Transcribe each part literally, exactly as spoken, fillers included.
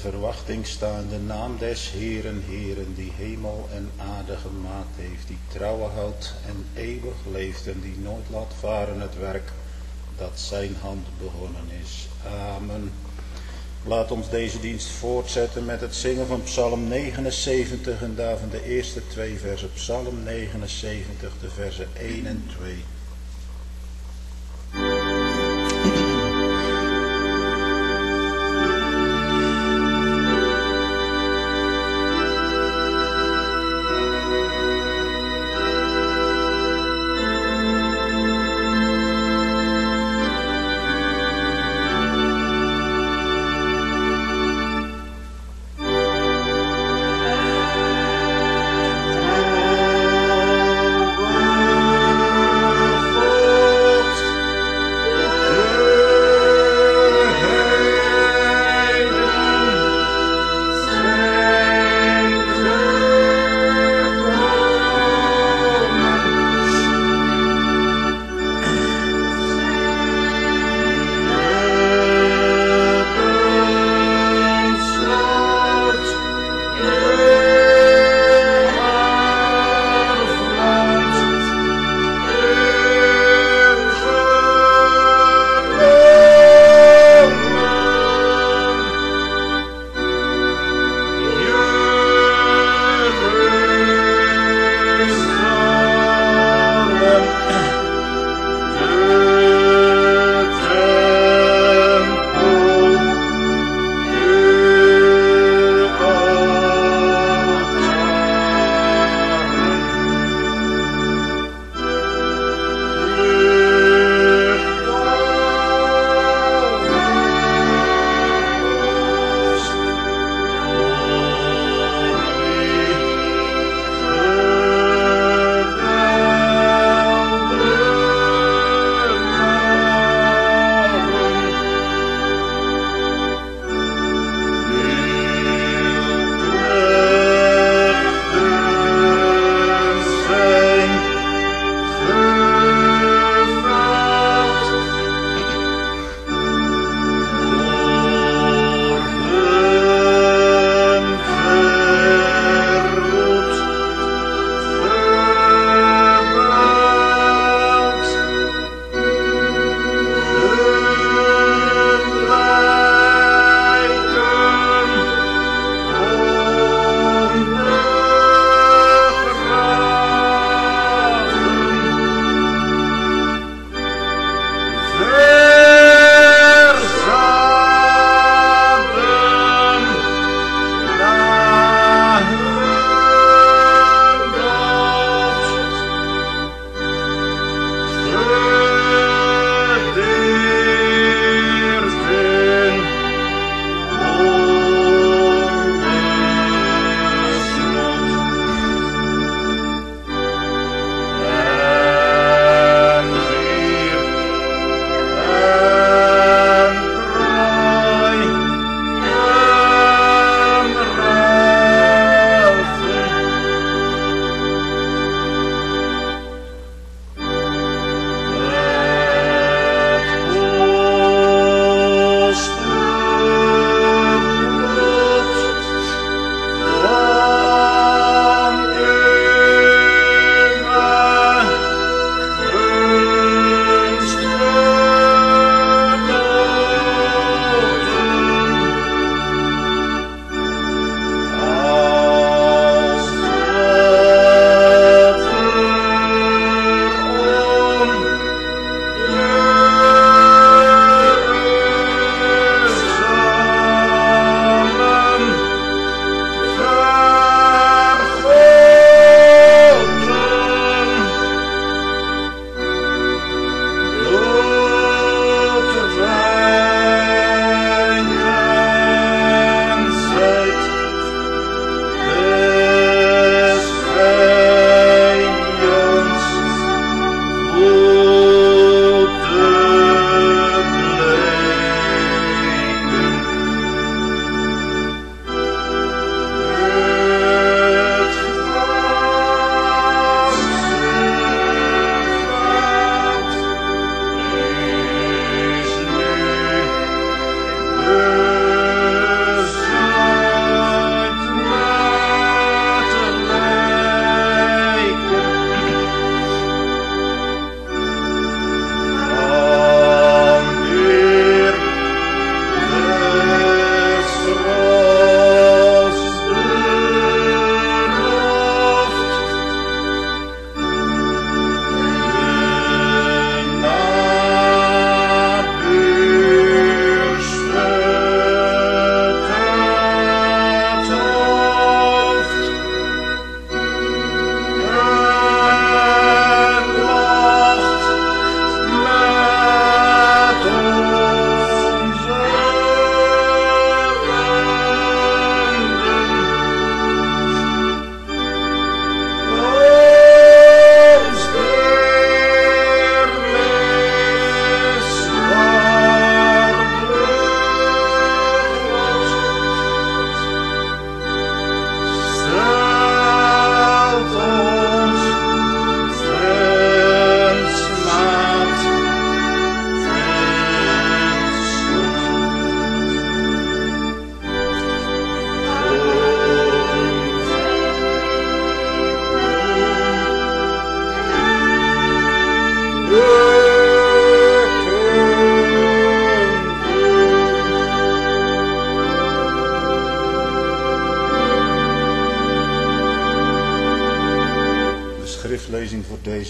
verwachting sta in de naam des Heeren, Heeren, die hemel en aarde gemaakt heeft, die trouwen houdt en eeuwig leeft en die nooit laat varen het werk dat zijn hand begonnen is. Amen. Laat ons deze dienst voortzetten met het zingen van Psalm negenenzeventig en daarvan de eerste twee versen. Psalm negenenzeventig, de versen één en twee. Oh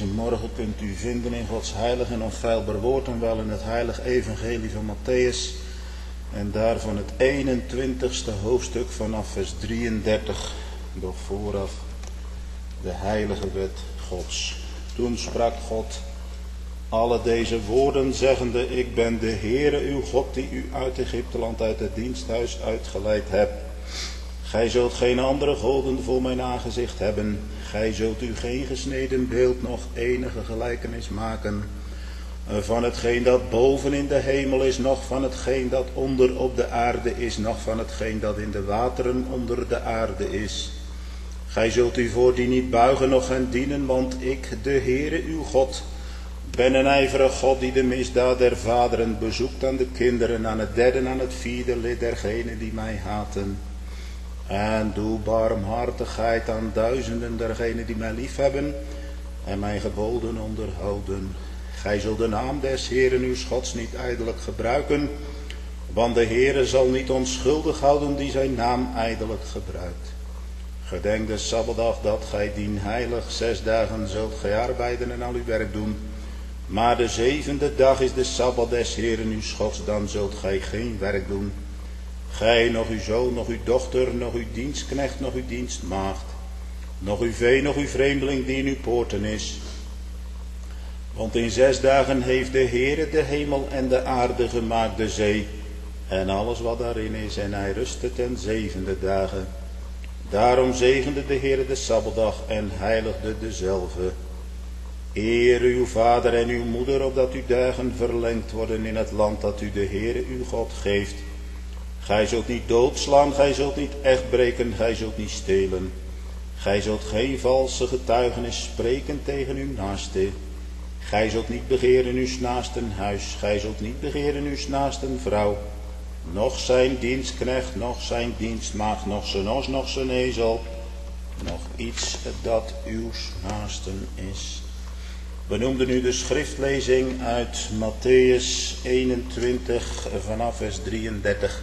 deze morgen kunt u vinden in Gods heilig en onfeilbaar woord en wel in het heilig evangelie van Matthäus. En daarvan het eenentwintigste hoofdstuk vanaf vers drieëndertig, doch vooraf de heilige wet Gods. Toen sprak God alle deze woorden zeggende, ik ben de Heere uw God die u uit Egypteland uit het diensthuis uitgeleid hebt. Gij zult geen andere goden voor mijn aangezicht hebben. Gij zult u geen gesneden beeld noch enige gelijkenis maken van hetgeen dat boven in de hemel is, noch van hetgeen dat onder op de aarde is, noch van hetgeen dat in de wateren onder de aarde is. Gij zult u voor die niet buigen noch hen dienen, want ik, de Heere uw God, ben een ijverig God die de misdaad der vaderen bezoekt aan de kinderen, aan het derde en aan het vierde lid dergenen die mij haten. En doe barmhartigheid aan duizenden dergenen die mij liefhebben en mijn geboden onderhouden. Gij zult de naam des Heeren uw Gods niet ijdelijk gebruiken, want de Heere zal niet onschuldig houden die zijn naam ijdelijk gebruikt. Gedenk de Sabbatdag dat gij dien heilig, zes dagen zult gij arbeiden en al uw werk doen. Maar de zevende dag is de Sabbat des Heeren uw Gods, dan zult gij geen werk doen. Gij, nog uw zoon, nog uw dochter, nog uw dienstknecht, nog uw dienstmaagd, nog uw vee, nog uw vreemdeling die in uw poorten is. Want in zes dagen heeft de Heere de hemel en de aarde gemaakt, de zee en alles wat daarin is, en hij rustte ten zevende dagen. Daarom zegende de Heere de Sabbatdag en heiligde dezelve. Eer uw vader en uw moeder, opdat uw dagen verlengd worden in het land dat u de Heere uw God geeft. Gij zult niet doodslaan, gij zult niet echt breken, gij zult niet stelen. Gij zult geen valse getuigenis spreken tegen uw naaste. Gij zult niet begeren uw naasten huis, gij zult niet begeren uw naasten vrouw, noch zijn dienstknecht, noch zijn dienstmaagd, noch zijn os, noch zijn ezel, nog iets dat uw naasten is. We noemden nu de schriftlezing uit Matthäus eenentwintig vanaf vers drieëndertig.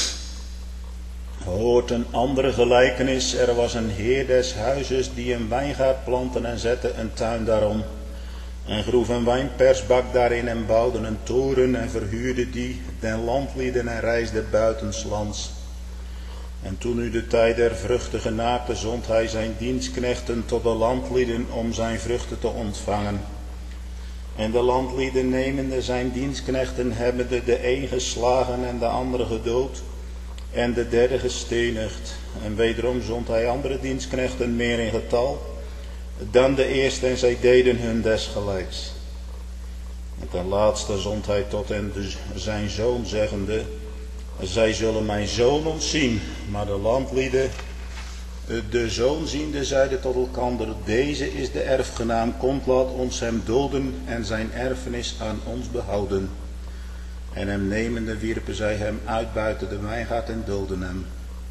Hoort een andere gelijkenis. Er was een heer des huizes die een wijngaard plantte en zette een tuin daarom. En groef een wijnpersbak daarin en bouwde een toren en verhuurde die den landlieden en reisde buitenslands. En toen nu de tijd der vruchten genaakte, zond hij zijn dienstknechten tot de landlieden om zijn vruchten te ontvangen. En de landlieden nemende zijn dienstknechten, hebbende de een geslagen en de andere gedood en de derde gestenigd. En wederom zond hij andere dienstknechten meer in getal dan de eerste, en zij deden hun desgelijks. En ten laatste zond hij tot hen de, zijn zoon, zeggende, zij zullen mijn zoon ontzien. Maar de landlieden, de zoon ziende, zeiden tot elkander, deze is de erfgenaam, komt, laat ons hem doden en zijn erfenis aan ons behouden. En hem nemende wierpen zij hem uit buiten de wijngaard en doden hem.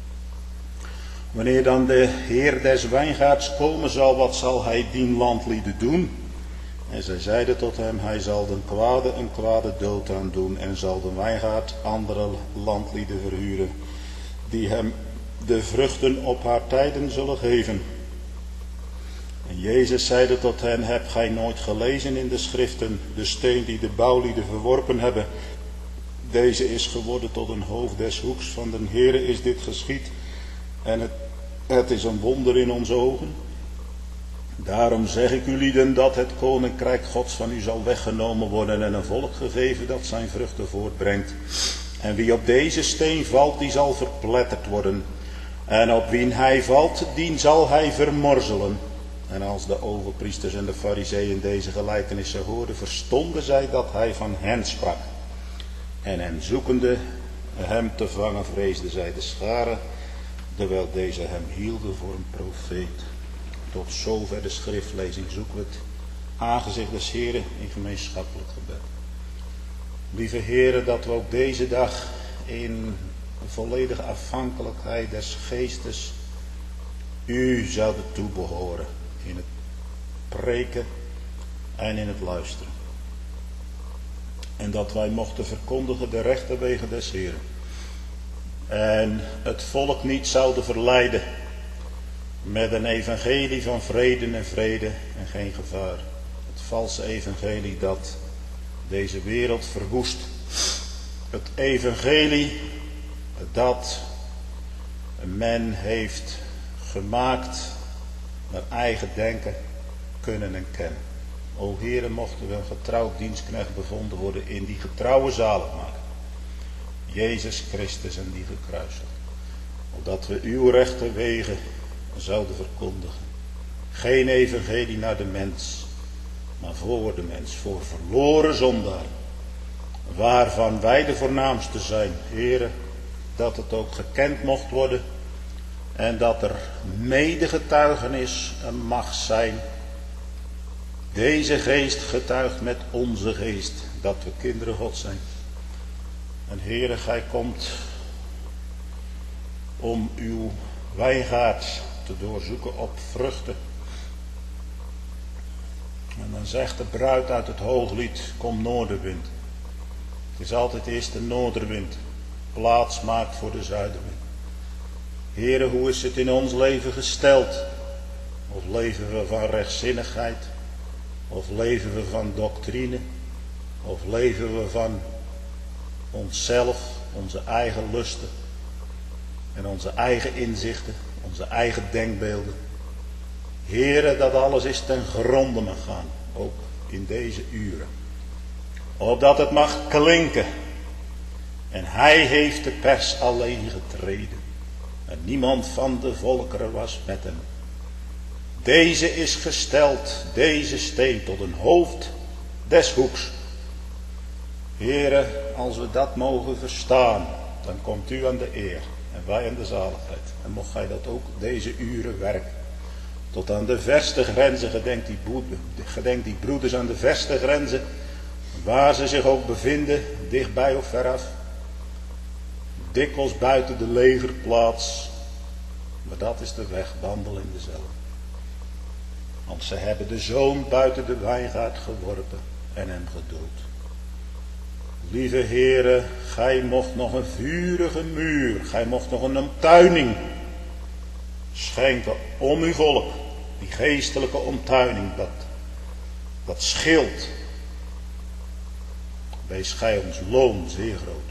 Wanneer dan de heer des wijngaards komen zal, wat zal hij dien landlieden doen? En zij zeiden tot hem, hij zal den kwade een kwade dood aan doen en zal de wijngaard andere landlieden verhuren, die hem de vruchten op haar tijden zullen geven. En Jezus zeide tot hen, hebt gij nooit gelezen in de schriften, de steen die de bouwlieden verworpen hebben, deze is geworden tot een hoofd des hoeks, van den Heere is dit geschied, en het, het is een wonder in onze ogen. Daarom zeg ik u lieden, dat het koninkrijk Gods van u zal weggenomen worden en een volk gegeven dat zijn vruchten voortbrengt. En wie op deze steen valt, die zal verpletterd worden. En op wien hij valt, dien zal hij vermorzelen. En als de overpriesters en de farizeeën deze gelijkenissen hoorden, verstonden zij dat hij van hen sprak. En hen zoekende hem te vangen, vreesden zij de scharen, terwijl deze hem hielden voor een profeet. Tot zover de schriftlezing. Zoeken we het aangezicht des Heren in gemeenschappelijk gebed. Lieve Heren, dat we ook deze dag in volledige afhankelijkheid des geestes u zouden toebehoren. In het preken en in het luisteren. En dat wij mochten verkondigen de rechte wegen des Heren. En het volk niet zouden verleiden met een evangelie van vrede en vrede en geen gevaar. valse evangelie dat deze wereld verwoest. Het evangelie dat men heeft gemaakt naar eigen denken, kunnen en kennen. O Heere, mochten we een getrouwd dienstknecht bevonden worden in die getrouwe zaligmaker, Jezus Christus en die gekruisigd. Opdat we uw rechte wegen zouden verkondigen. Geen evangelie naar de mens, maar voor de mens, voor verloren zondaar, waarvan wij de voornaamste zijn. Heere, dat het ook gekend mocht worden en dat er medegetuigenis mag zijn. Deze geest getuigt met onze geest dat we kinderen God zijn. En Heere, gij komt om uw wijngaard te doorzoeken op vruchten. En dan zegt de bruid uit het Hooglied, kom noordenwind. Het is altijd eerst de noordenwind, plaats maakt voor de zuidenwind. Heere, hoe is het in ons leven gesteld? Of leven we van rechtzinnigheid? Of leven we van doctrine? Of leven we van onszelf, onze eigen lusten en onze eigen inzichten, onze eigen denkbeelden? Heere, dat alles is ten gronde mag gaan, ook in deze uren. Opdat het mag klinken. En hij heeft de pers alleen getreden. En niemand van de volkeren was met hem. Deze is gesteld, deze steen, tot een hoofd des hoeks. Heere, als we dat mogen verstaan, dan komt u aan de eer en wij aan de zaligheid. En mocht gij dat ook deze uren werken. Tot aan de verste grenzen, gedenk die, gedenk die broeders aan de verste grenzen, waar ze zich ook bevinden, dichtbij of veraf. Dikwijls buiten de legerplaats, maar dat is de weg, wandel in dezelfde. Want ze hebben de zoon buiten de wijngaard geworpen en hem gedood. Lieve Heere, gij mocht nog een vurige muur, gij mocht nog een omtuining schenken om uw volk. Die geestelijke omtuining, dat, dat schild. Wees gij ons loon zeer groot.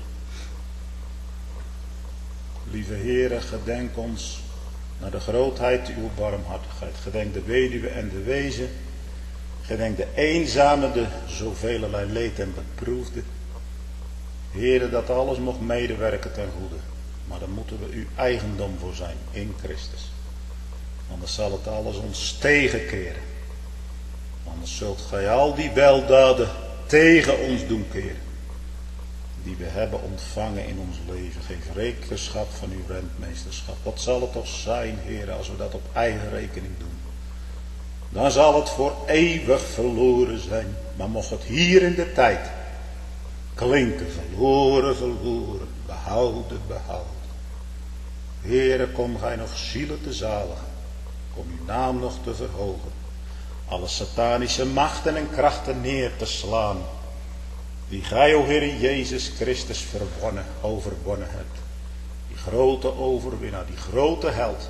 Lieve Heere, gedenk ons naar de grootheid uw barmhartigheid. Gedenk de weduwe en de wezen. Gedenk de eenzame, de zoveelelei leed en beproefde. Heere, dat alles mocht medewerken ten goede. Maar dan moeten we uw eigendom voor zijn in Christus. Anders zal het alles ons tegenkeren. Anders zult gij al die weldaden tegen ons doen keren. Die we hebben ontvangen in ons leven. Geef rekenschap van uw rentmeesterschap. Wat zal het toch zijn, Heer, als we dat op eigen rekening doen. Dan zal het voor eeuwig verloren zijn. Maar mocht het hier in de tijd klinken. Verloren, verloren. Behouden, behouden. Heere, kom gij nog zielen te zaligen. Kom uw naam nog te verhogen. Alle satanische machten en krachten neer te slaan. Die gij, o Heer Jezus Christus, verwonnen, overwonnen hebt. Die grote overwinnaar, die grote held.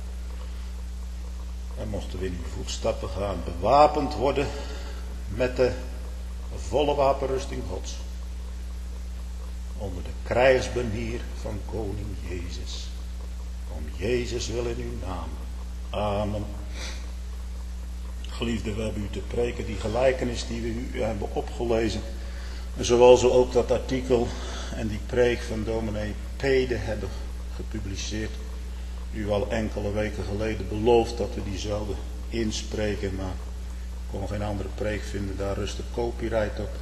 En mochten we in uw voetstappen gaan, bewapend worden met de volle wapenrusting Gods. Onder de krijgsbanier van koning Jezus. Om Jezus wil in uw naam. Amen. Geliefde, we hebben u te preken die gelijkenis die we u hebben opgelezen. Zoals we ook dat artikel en die preek van dominee Pede hebben gepubliceerd. U al enkele weken geleden beloofd dat we die zouden inspreken. Maar ik kon geen andere preek vinden, daar rust de copyright op.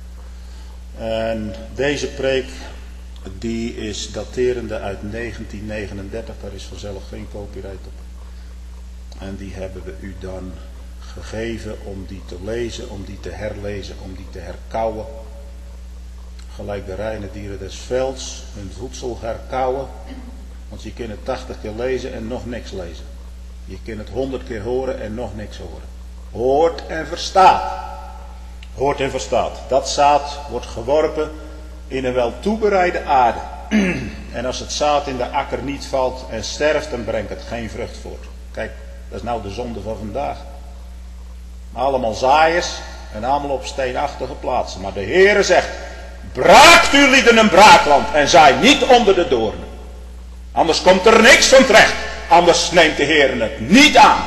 En deze preek die is daterende uit negentien negenendertig, daar is vanzelf geen copyright op. En die hebben we u dan gegeven om die te lezen, om die te herlezen, om die te herkauwen. Gelijk de reine dieren des velds hun voedsel herkauwen. Want je kunt het tachtig keer lezen en nog niks lezen. Je kunt het honderd keer horen en nog niks horen. Hoort en verstaat. Hoort en verstaat. Dat zaad wordt geworpen in een wel toebereide aarde. En als het zaad in de akker niet valt en sterft, dan brengt het geen vrucht voort. Kijk, dat is nou de zonde van vandaag. Allemaal zaaiers En allemaal op steenachtige plaatsen. Maar de Heere zegt, braakt u lieden een braakland en zij niet onder de doornen. Anders komt er niks van terecht. Anders neemt de Heere het niet aan.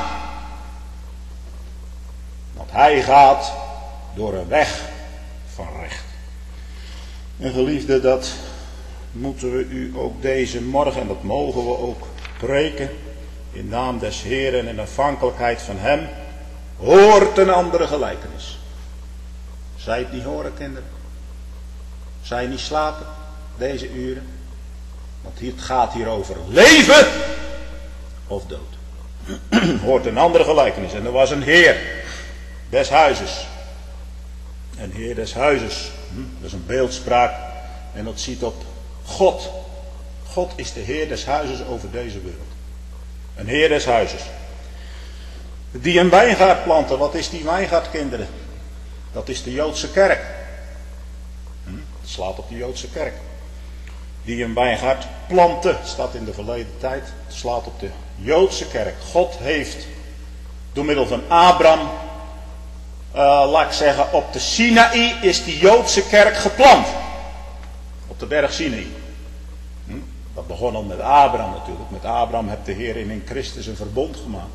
Want hij gaat door een weg van recht. En geliefde, dat moeten we u ook deze morgen, en dat mogen we ook preken, in naam des Heeren en in afhankelijkheid van hem, hoort een andere gelijkenis. Zij het niet horen, kinderen? Zij niet slapen, deze uren? Want het gaat hier over leven of dood. Hoort een andere gelijkenis. En er was een heer des huizes. Een heer des huizes. Dat is een beeldspraak. En dat ziet op God. God is de heer des huizes over deze wereld. Een heer des huizes. Die een wijngaard planten. Wat is die wijngaard, kinderen? Dat is de Joodse kerk. Het slaat op de Joodse kerk. Die een wijngaard planten. Staat in de verleden tijd. Het slaat op de Joodse kerk. God heeft door middel van Abraham, uh, laat ik zeggen, op de Sinaï is die Joodse kerk geplant. Op de berg Sinaï. Hm? Dat begon al met Abraham natuurlijk. Met Abraham heeft de Heer in Christus een verbond gemaakt.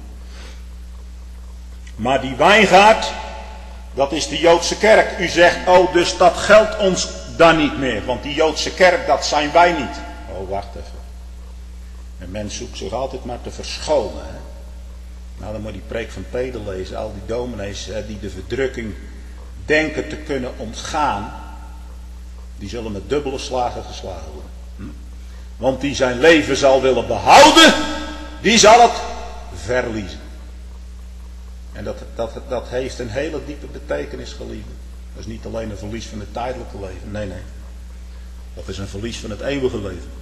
Maar die wijngaard, dat is de Joodse kerk. U zegt, oh, dus dat geldt ons dan niet meer. Want die Joodse kerk, dat zijn wij niet. Oh, wacht even. Een mens zoekt zich altijd maar te verschonen. Hè? Nou, dan moet je die preek van Peter lezen. Al die dominees hè, die de verdrukking denken te kunnen ontgaan. Die zullen met dubbele slagen geslagen worden. Hm? Want die zijn leven zal willen behouden. Die zal het verliezen. En dat, dat, dat heeft een hele diepe betekenis, geliefde. Dat is niet alleen een verlies van het tijdelijke leven. Nee, nee. Dat is een verlies van het eeuwige leven.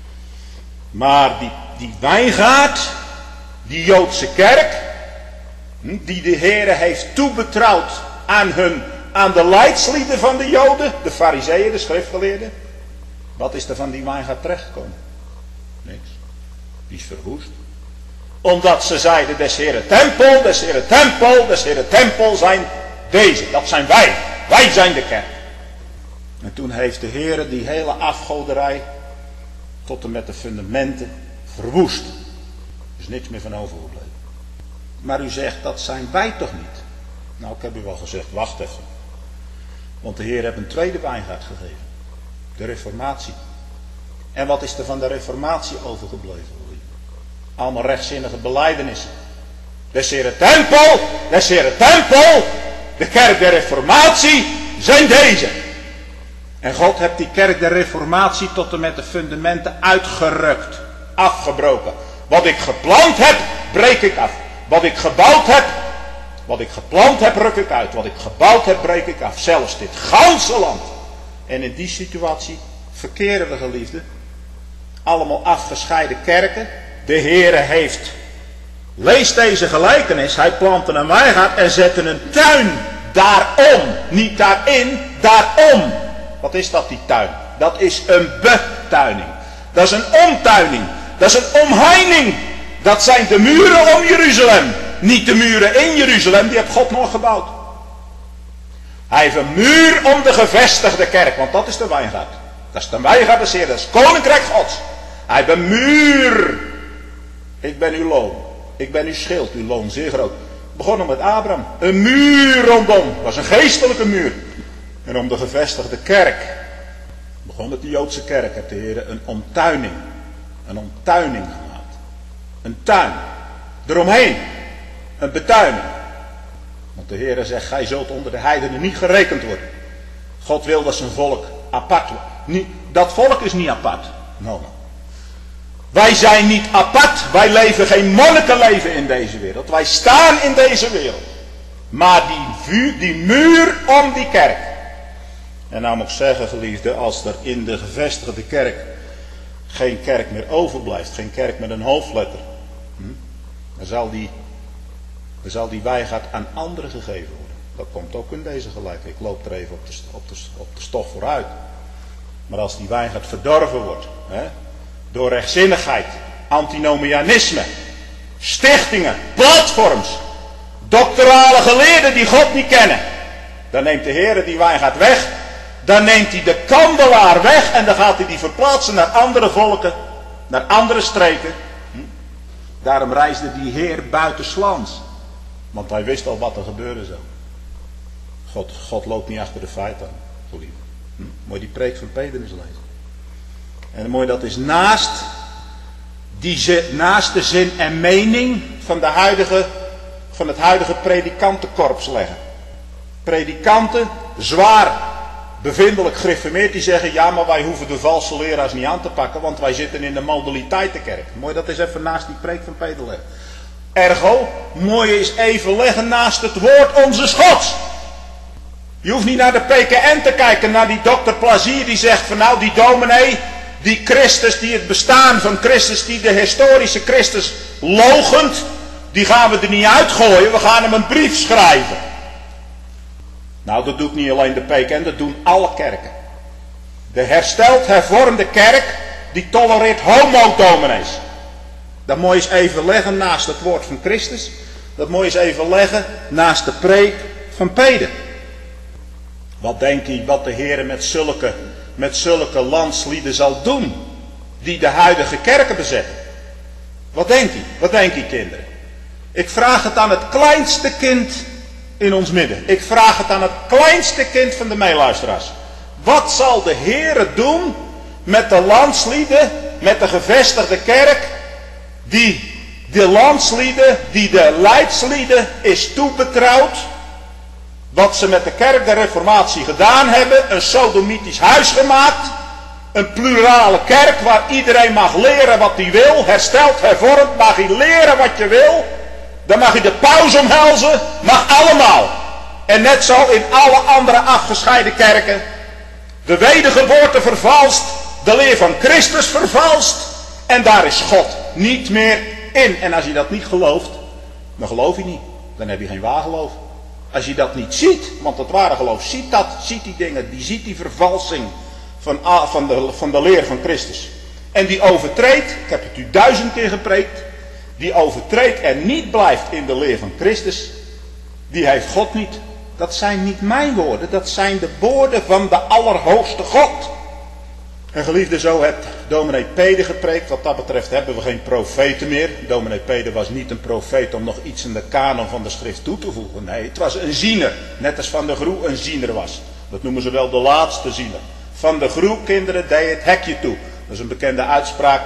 Maar die, die wijngaard, die Joodse kerk, die de Heere heeft toebetrouwd aan hun, aan de leidslieden van de Joden, de Farizeeën, de schriftgeleerden. Wat is er van die wijngaard terechtgekomen? Niks. Die is verwoest. Omdat ze zeiden, des Heere tempel, des Heere tempel, des Heere tempel zijn deze. Dat zijn wij. Wij zijn de kerk. En toen heeft de Heere die hele afgoderij tot en met de fundamenten verwoest. Er is niks meer van overgebleven. Maar u zegt, dat zijn wij toch niet? Nou, ik heb u wel gezegd, wacht even. Want de Heer heeft een tweede wijngaard gegeven. De reformatie. En wat is er van de reformatie overgebleven? Allemaal rechtzinnige belijdenissen. Des Heere tempel, des Heere tempel, de kerk der reformatie zijn deze. En God heeft die kerk der reformatie tot en met de fundamenten uitgerukt, afgebroken. Wat ik geplant heb, breek ik af. Wat ik gebouwd heb, wat ik geplant heb, ruk ik uit. Wat ik gebouwd heb, breek ik af. Zelfs dit ganse land. En in die situatie verkeren we, geliefden. Allemaal afgescheiden kerken. De Heere heeft, lees deze gelijkenis, hij plantte een wijngaard en zette een tuin daarom. Niet daarin, daarom. Wat is dat, die tuin? Dat is een betuining. Dat is een omtuining. Dat is een omheining. Dat zijn de muren om Jeruzalem. Niet de muren in Jeruzalem, die heeft God nog gebouwd. Hij heeft een muur om de gevestigde kerk, want dat is de wijngaard. Dat is de wijngaard des Heeren, dat is het koninkrijk Gods. Hij heeft een muur. Ik ben uw loon. Ik ben uw schild. Uw loon zeer groot. Begonnen met Abraham. Een muur rondom. Dat was een geestelijke muur. En om de gevestigde kerk. Begon met de Joodse kerk. Heeft de Heer een omtuining. Een omtuining gemaakt. Een tuin. Eromheen. Een betuining. Want de Heer zegt. Gij zult onder de heidenen niet gerekend worden. God wil dat zijn volk apart wordt. Dat volk is niet apart. No, no. Wij zijn niet apart. Wij leven geen monnikenleven in deze wereld. Wij staan in deze wereld. Maar die, vuur, die muur om die kerk. En nou moet ik zeggen, geliefde, als er in de gevestigde kerk geen kerk meer overblijft. Geen kerk met een hoofdletter. Hm, dan, zal die, dan zal die wijngaard aan anderen gegeven worden. Dat komt ook in deze gelijkenis. Ik loop er even op de, op de, op de stof vooruit. Maar als die wijngaard verdorven wordt. Hè, door rechtzinnigheid, antinomianisme, stichtingen, platforms, doctorale geleerden die God niet kennen. Dan neemt de Heer die wijngaard weg. Dan neemt hij de kandelaar weg. En dan gaat hij die verplaatsen naar andere volken. Naar andere streken. Hm? Daarom reisde die Heer buitenslands. Want hij wist al wat er gebeuren zou. God, God loopt niet achter de feiten aan. Geliefde. Hm? Moet je die preek van Peter eens lezen. En mooi dat is naast, die zin, naast de zin en mening van, de huidige, van het huidige predikantenkorps leggen. Predikanten, zwaar bevindelijk gereformeerd, die zeggen, ja, maar wij hoeven de valse leraars niet aan te pakken, want wij zitten in de modaliteitenkerk. Mooi dat is even naast die preek van Peter leggen. Ergo, mooi is even leggen naast het woord onze Gods. Je hoeft niet naar de P K N te kijken, naar die dokter Plazier die zegt van nou die dominee, die Christus, die het bestaan van Christus, die de historische Christus loochent, die gaan we er niet uitgooien, we gaan hem een brief schrijven. Nou, dat doet niet alleen de P K N, dat doen alle kerken. De hersteld hervormde kerk, die tolereert homo-dominees. Dat moet je eens even leggen naast het woord van Christus. Dat moet je eens even leggen naast de preek van Peter. Wat denkt hij wat de Heer met zulke, met zulke landslieden zal doen, die de huidige kerken bezetten? Wat denkt hij? Wat denkt hij, kinderen? Ik vraag het aan het kleinste kind in ons midden. Ik vraag het aan het kleinste kind van de meeluisteraars. Wat zal de Heer doen met de landslieden, met de gevestigde kerk, die de landslieden, die de leidslieden is toebetrouwd, wat ze met de kerk der Reformatie gedaan hebben, een sodomitisch huis gemaakt, een plurale kerk waar iedereen mag leren wat hij wil, hersteld, hervormd, mag hij leren wat je wil, dan mag je de paus omhelzen, mag allemaal. En net zo in alle andere afgescheiden kerken, de wedergeboorte vervalst, de leer van Christus vervalst, en daar is God niet meer in. En als je dat niet gelooft, dan geloof je niet. Dan heb je geen waar geloof. Als je dat niet ziet, want het ware geloof ziet dat, ziet die dingen, die ziet die vervalsing van, van, de, van de leer van Christus. En die overtreedt, ik heb het u duizend keer gepreekt, die overtreedt en niet blijft in de leer van Christus, die heeft God niet. Dat zijn niet mijn woorden, dat zijn de woorden van de Allerhoogste God. En geliefde, zo heeft dominee Peder gepreekt. Wat dat betreft hebben we geen profeten meer. Dominee Peder was niet een profeet om nog iets in de kanon van de schrift toe te voegen. Nee, het was een ziener. Net als Van der Groe een ziener was. Dat noemen ze wel de laatste ziener. Van der Groe, kinderen, deed het hekje toe. Dat is een bekende uitspraak.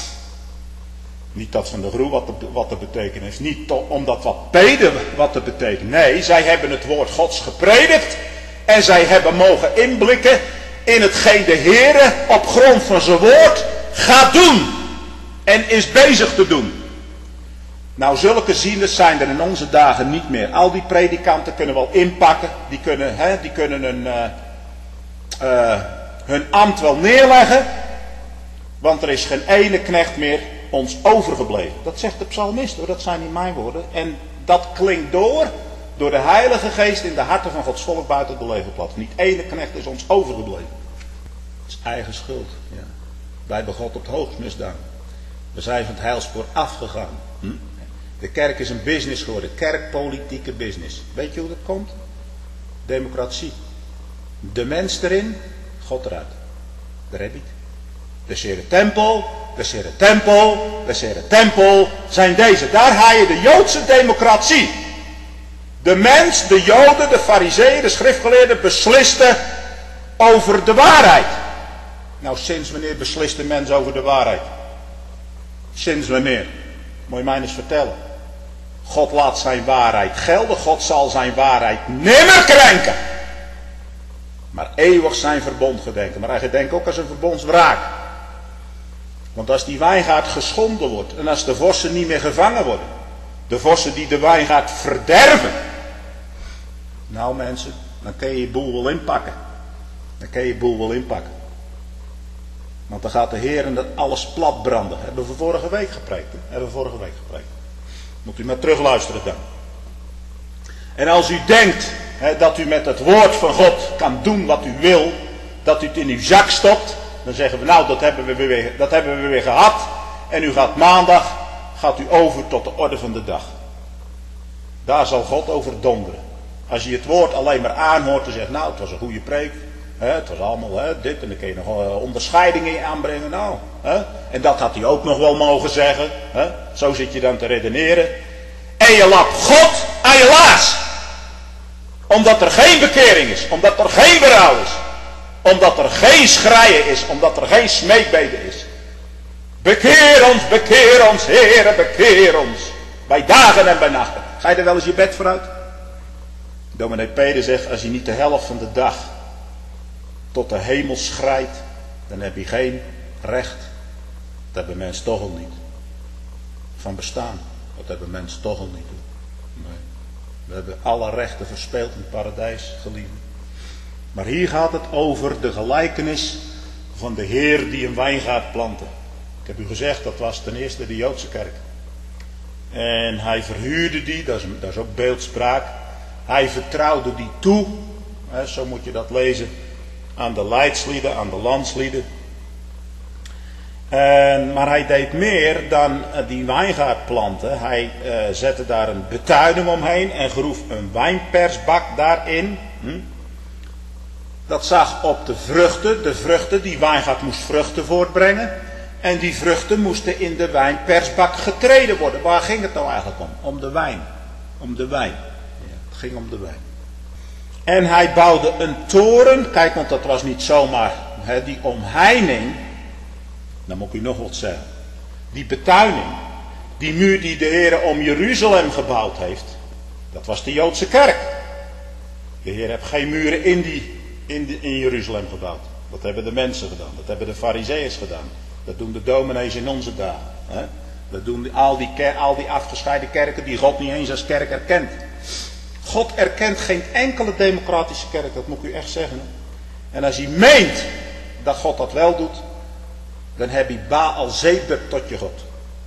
Niet dat Van der Groe wat te, wat te betekenen heeft. Niet to, omdat wat Peder wat te betekenen. Nee, zij hebben het woord Gods gepredikt. En zij hebben mogen inblikken in hetgeen de Heere op grond van zijn woord gaat doen. En is bezig te doen. Nou, zulke zieners zijn er in onze dagen niet meer. Al die predikanten kunnen wel inpakken. Die kunnen, hè, die kunnen hun, uh, uh, hun ambt wel neerleggen. Want er is geen ene knecht meer ons overgebleven. Dat zegt de psalmist hoor, dat zijn niet mijn woorden. En dat klinkt door, door de Heilige Geest in de harten van Gods volk buiten de legerplaats. Niet ene knecht is ons overgebleven. Dat is eigen schuld. Ja. Wij hebben God op het hoogst misdaan. We zijn van het heilspoor afgegaan. Hm? De kerk is een business geworden. Kerkpolitieke business. Weet je hoe dat komt? Democratie. De mens erin, God eruit. Daar heb je het. De Sere Tempel, de Sere Tempel, de Sere Tempel zijn deze. Daar haal je de Joodse democratie. De mens, de Joden, de Farizeeën, de schriftgeleerden beslisten over de waarheid. Nou, sinds wanneer beslist de mens over de waarheid? Sinds wanneer? Moet je mij eens vertellen. God laat zijn waarheid gelden. God zal zijn waarheid nimmer krenken. Maar eeuwig zijn verbond gedenken. Maar hij gedenkt ook als een verbondswraak. Want als die wijngaard geschonden wordt. En als de vossen niet meer gevangen worden. De vossen die de wijngaard verderven. Nou mensen, dan kun je je boel wel inpakken. Dan kun je je boel wel inpakken. Want dan gaat de Heer en dat alles plat branden. Hebben we vorige week gepreekt. Hè? Hebben we vorige week gepreekt. Moet u maar terugluisteren dan. En als u denkt hè, dat u met het woord van God kan doen wat u wil. Dat u het in uw zak stopt. Dan zeggen we nou dat hebben we weer, dat hebben we weer gehad. En u gaat maandag gaat u over tot de orde van de dag. Daar zal God over donderen. Als je het woord alleen maar aanhoort en zegt, nou het was een goede preek. Hè, het was allemaal hè, dit en dan kun je nog uh, onderscheidingen in aanbrengen. Nou, hè, en dat had hij ook nog wel mogen zeggen. Hè. Zo zit je dan te redeneren. En je lapt God aan je laars. Omdat er geen bekering is. Omdat er geen berouw is. Omdat er geen schreien is. Omdat er geen smeekbeden is. Bekeer ons, bekeer ons, Heere, bekeer ons. Bij dagen en bij nachten. Ga je er wel eens je bed vooruit? Dominee Peder zegt, als je niet de helft van de dag tot de hemel schrijdt, dan heb je geen recht. Dat hebben mensen toch al niet. Van bestaan. Dat hebben mensen toch al niet. Nee. We hebben alle rechten verspeeld in het paradijs, geliefden. Maar hier gaat het over de gelijkenis van de Heer die een wijngaard plantte. Ik heb u gezegd, dat was ten eerste de Joodse kerk. En hij verhuurde die, dat is, dat is ook beeldspraak. Hij vertrouwde die toe, hè, zo moet je dat lezen, aan de leidslieden, aan de landslieden. En, maar hij deed meer dan die wijngaard planten. Hij uh, zette daar een betuining omheen en groef een wijnpersbak daarin. Hm? Dat zag op de vruchten, de vruchten, die wijngaard moest vruchten voortbrengen. En die vruchten moesten in de wijnpersbak getreden worden. Waar ging het nou eigenlijk om? Om de wijn. Om de wijn. Ja, het ging om de wijn. En hij bouwde een toren. Kijk, want dat was niet zomaar hè, die omheining. Dan moet ik u nog wat zeggen. Die betuining. Die muur die de Heer om Jeruzalem gebouwd heeft. Dat was de Joodse kerk. De Heer heeft geen muren in, die, in, die, in Jeruzalem gebouwd. Dat hebben de mensen gedaan. Dat hebben de Farizeeërs gedaan. Dat doen de dominees in onze dagen. Hè? Dat doen die, al, die ker, al die afgescheiden kerken die God niet eens als kerk erkent. God erkent geen enkele democratische kerk, dat moet ik u echt zeggen. En als hij meent dat God dat wel doet, dan heb je Baal Zebub tot je God.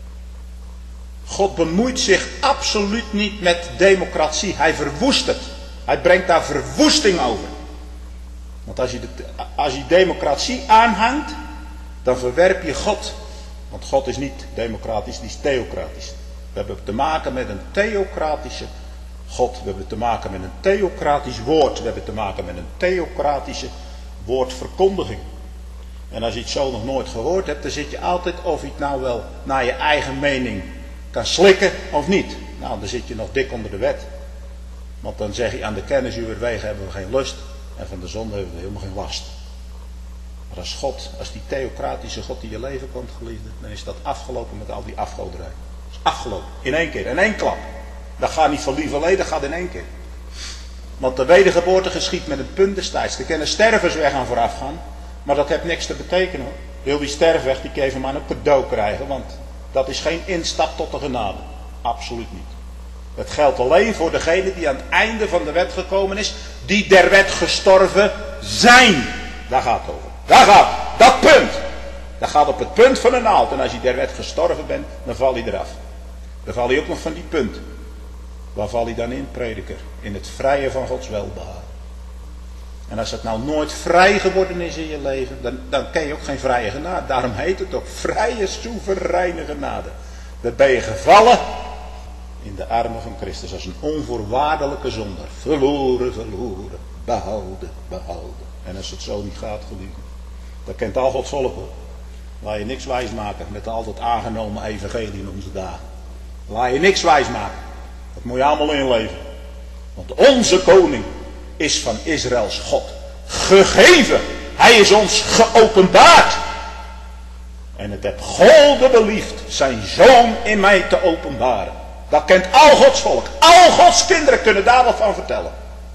God bemoeit zich absoluut niet met democratie. Hij verwoest het. Hij brengt daar verwoesting over. Want als je, de, als je democratie aanhangt, dan verwerp je God. Want God is niet democratisch, die is theocratisch. We hebben te maken met een theocratische God. We hebben te maken met een theocratisch woord. We hebben te maken met een theocratische woordverkondiging. En als je het zo nog nooit gehoord hebt, dan zit je altijd of je het nou wel naar je eigen mening kan slikken of niet. Nou, dan zit je nog dik onder de wet. Want dan zeg je, aan de kennis uw wegen hebben we geen lust. En van de zonde hebben we helemaal geen last. Maar als God, als die theocratische God in je leven komt, geliefde, dan is dat afgelopen met al die afgoderij. Dat is afgelopen. In één keer, in één klap. Dat gaat niet van lieverlee, dat gaat in één keer. Want de wedergeboorte geschiet met een punt destijds. Er kunnen stervensweg aan vooraf gaan. Maar dat heeft niks te betekenen hoor. Heel die sterfweg, die kun je van mij een cadeau krijgen. Want dat is geen instap tot de genade. Absoluut niet. Het geldt alleen voor degene die aan het einde van de wet gekomen is. Die der wet gestorven zijn. Daar gaat het over. Daar gaat het. Dat punt. Dat gaat op het punt van een naald. En als je der wet gestorven bent, dan val je eraf. Dan val je ook nog van die punt. Waar val je dan in, prediker? In het vrije van Gods welbehagen. En als het nou nooit vrij geworden is in je leven, dan, dan ken je ook geen vrije genade. Daarom heet het ook vrije, soevereine genade. Dan ben je gevallen in de armen van Christus als een onvoorwaardelijke zondaar. Verloren, verloren, behouden, behouden. En als het zo niet gaat, geliefde, dan kent al Gods volk hoor. Laat je niks wijsmaken met de altijd aangenomen evangelie in onze dagen. Laat je niks wijsmaken. Dat moet je allemaal inleven. Want onze koning is van Israëls God gegeven. Hij is ons geopenbaard. En het heb God beliefd zijn zoon in mij te openbaren. Dat kent al Gods volk. Al Gods kinderen kunnen daar wat van vertellen.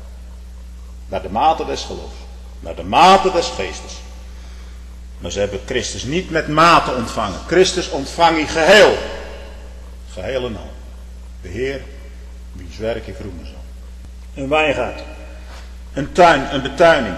Naar de mate des geloofs. Naar de mate des geestes. Maar ze hebben Christus niet met mate ontvangen. Christus ontvang hij geheel. Geheel en al. De Heer, wiens werk ik roemen zal. Een wijngaard. Een tuin, een betuining.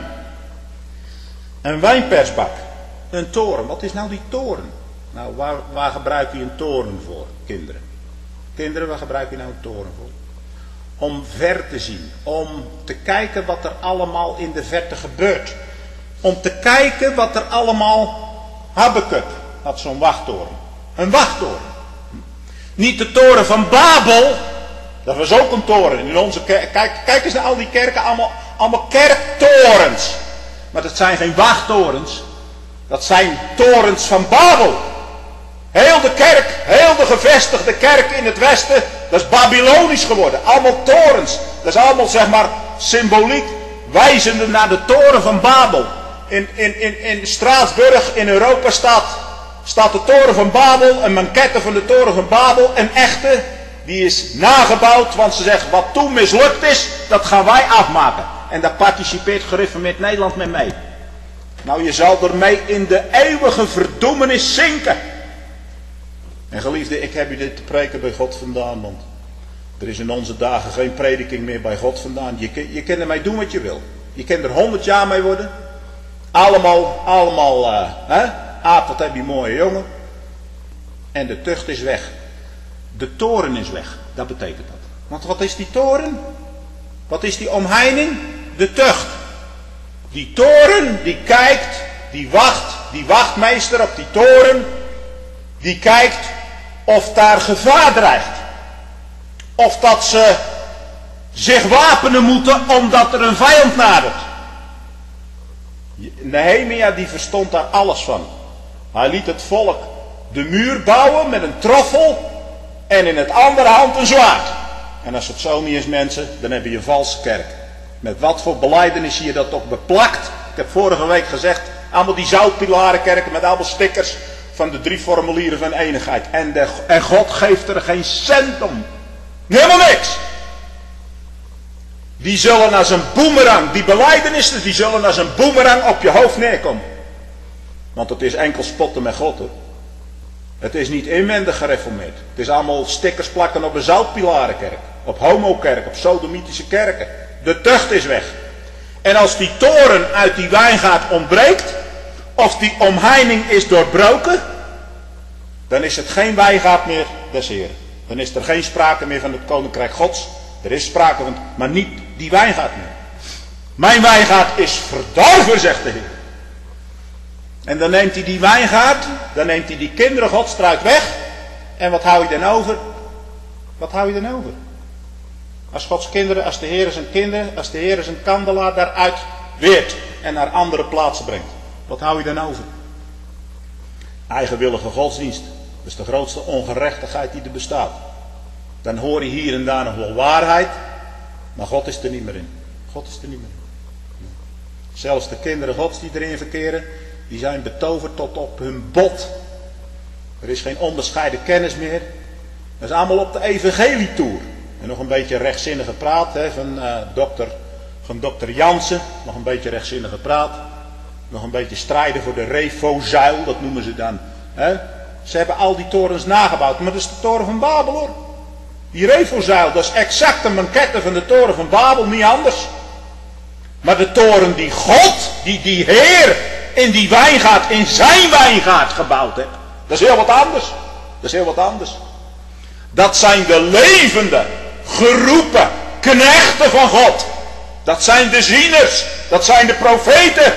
Een wijnpersbak. Een toren. Wat is nou die toren? Nou, waar, waar gebruik je een toren voor, kinderen? Kinderen, waar gebruik je nou een toren voor? Om ver te zien. Om te kijken wat er allemaal in de verte gebeurt. Om te kijken wat er allemaal... Habakuk had zo'n wachttoren. Een wachttoren. Niet de toren van Babel. Dat was ook een toren. In onze kerk, kijk, kijk eens naar al die kerken, allemaal, allemaal kerktorens. Maar dat zijn geen wachttorens. Dat zijn torens van Babel. Heel de kerk, heel de gevestigde kerk in het westen, dat is Babylonisch geworden. Allemaal torens. Dat is allemaal, zeg maar, symboliek wijzende naar de toren van Babel. In, in, in, in Straatsburg in Europa staat, staat de toren van Babel, een maquette van de toren van Babel, een echte. Die is nagebouwd, want ze zeggen, wat toen mislukt is, dat gaan wij afmaken. En daar participeert Gereformeerd Nederland mee mee. Nou, je zal ermee in de eeuwige verdoemenis zinken. En geliefde, ik heb u dit te preken bij God vandaan, want er is in onze dagen geen prediking meer bij God vandaan. Je, je kan ermee doen wat je wil. Je kan er honderd jaar mee worden. Allemaal, allemaal, uh, hè? Aap, wat heb je mooie jongen. En de tucht is weg. De toren is weg. Dat betekent dat. Want wat is die toren? Wat is die omheining? De tucht. Die toren, die kijkt, die wacht, die wachtmeester op die toren, die kijkt of daar gevaar dreigt. Of dat ze zich wapenen moeten omdat er een vijand nadert. Nehemia die verstond daar alles van. Hij liet het volk de muur bouwen met een troffel en in het andere hand een zwaard. En als het zo niet is, mensen, dan heb je een valse kerk. Met wat voor belijdenis je dat toch beplakt. Ik heb vorige week gezegd, allemaal die zoutpilarenkerken met allemaal stickers van de drie formulieren van eenigheid. En, de, en God geeft er geen cent om. Helemaal niks. Die zullen als een boemerang, die belijdenissen, die zullen als een boemerang op je hoofd neerkomen. Want het is enkel spotten met God, hoor. Het is niet inwendig gereformeerd. Het is allemaal stickers plakken op een zoutpilarenkerk. Op homokerk, op sodomitische kerken. De tucht is weg. En als die toren uit die wijngaard ontbreekt, of die omheining is doorbroken, dan is het geen wijngaard meer des Heren. Dan is er geen sprake meer van het koninkrijk Gods. Er is sprake van, maar niet die wijngaard meer. Mijn wijngaard is verdorven, zegt de Heer. En dan neemt hij die wijngaard, dan neemt hij die kinderen Gods eruit weg. En wat hou je dan over? Wat hou je dan over? Als Gods kinderen, als de Heer zijn kinderen, als de Heer zijn kandelaar daaruit weert en naar andere plaatsen brengt. Wat hou je dan over? Eigenwillige godsdienst. Dat is de grootste ongerechtigheid die er bestaat. Dan hoor je hier en daar nog wel waarheid, maar God is er niet meer in. God is er niet meer in. Zelfs de kinderen Gods die erin verkeren, die zijn betoverd tot op hun bot. Er is geen onderscheiden kennis meer. Dat is allemaal op de evangelietoer. En nog een beetje rechtzinnige praat hè, van, uh, dokter, van dokter Jansen. Nog een beetje rechtzinnige praat. Nog een beetje strijden voor de refozuil, dat noemen ze dan. Hè. Ze hebben al die torens nagebouwd, maar dat is de toren van Babel, hoor. Die refozuil, dat is exact een maquette van de toren van Babel, niet anders. Maar de toren die God, die die Heer in die wijngaard, in zijn wijngaard gebouwd heeft, dat is heel wat anders. Dat is heel wat anders. Dat zijn de levende, geroepen knechten van God. Dat zijn de zieners, dat zijn de profeten,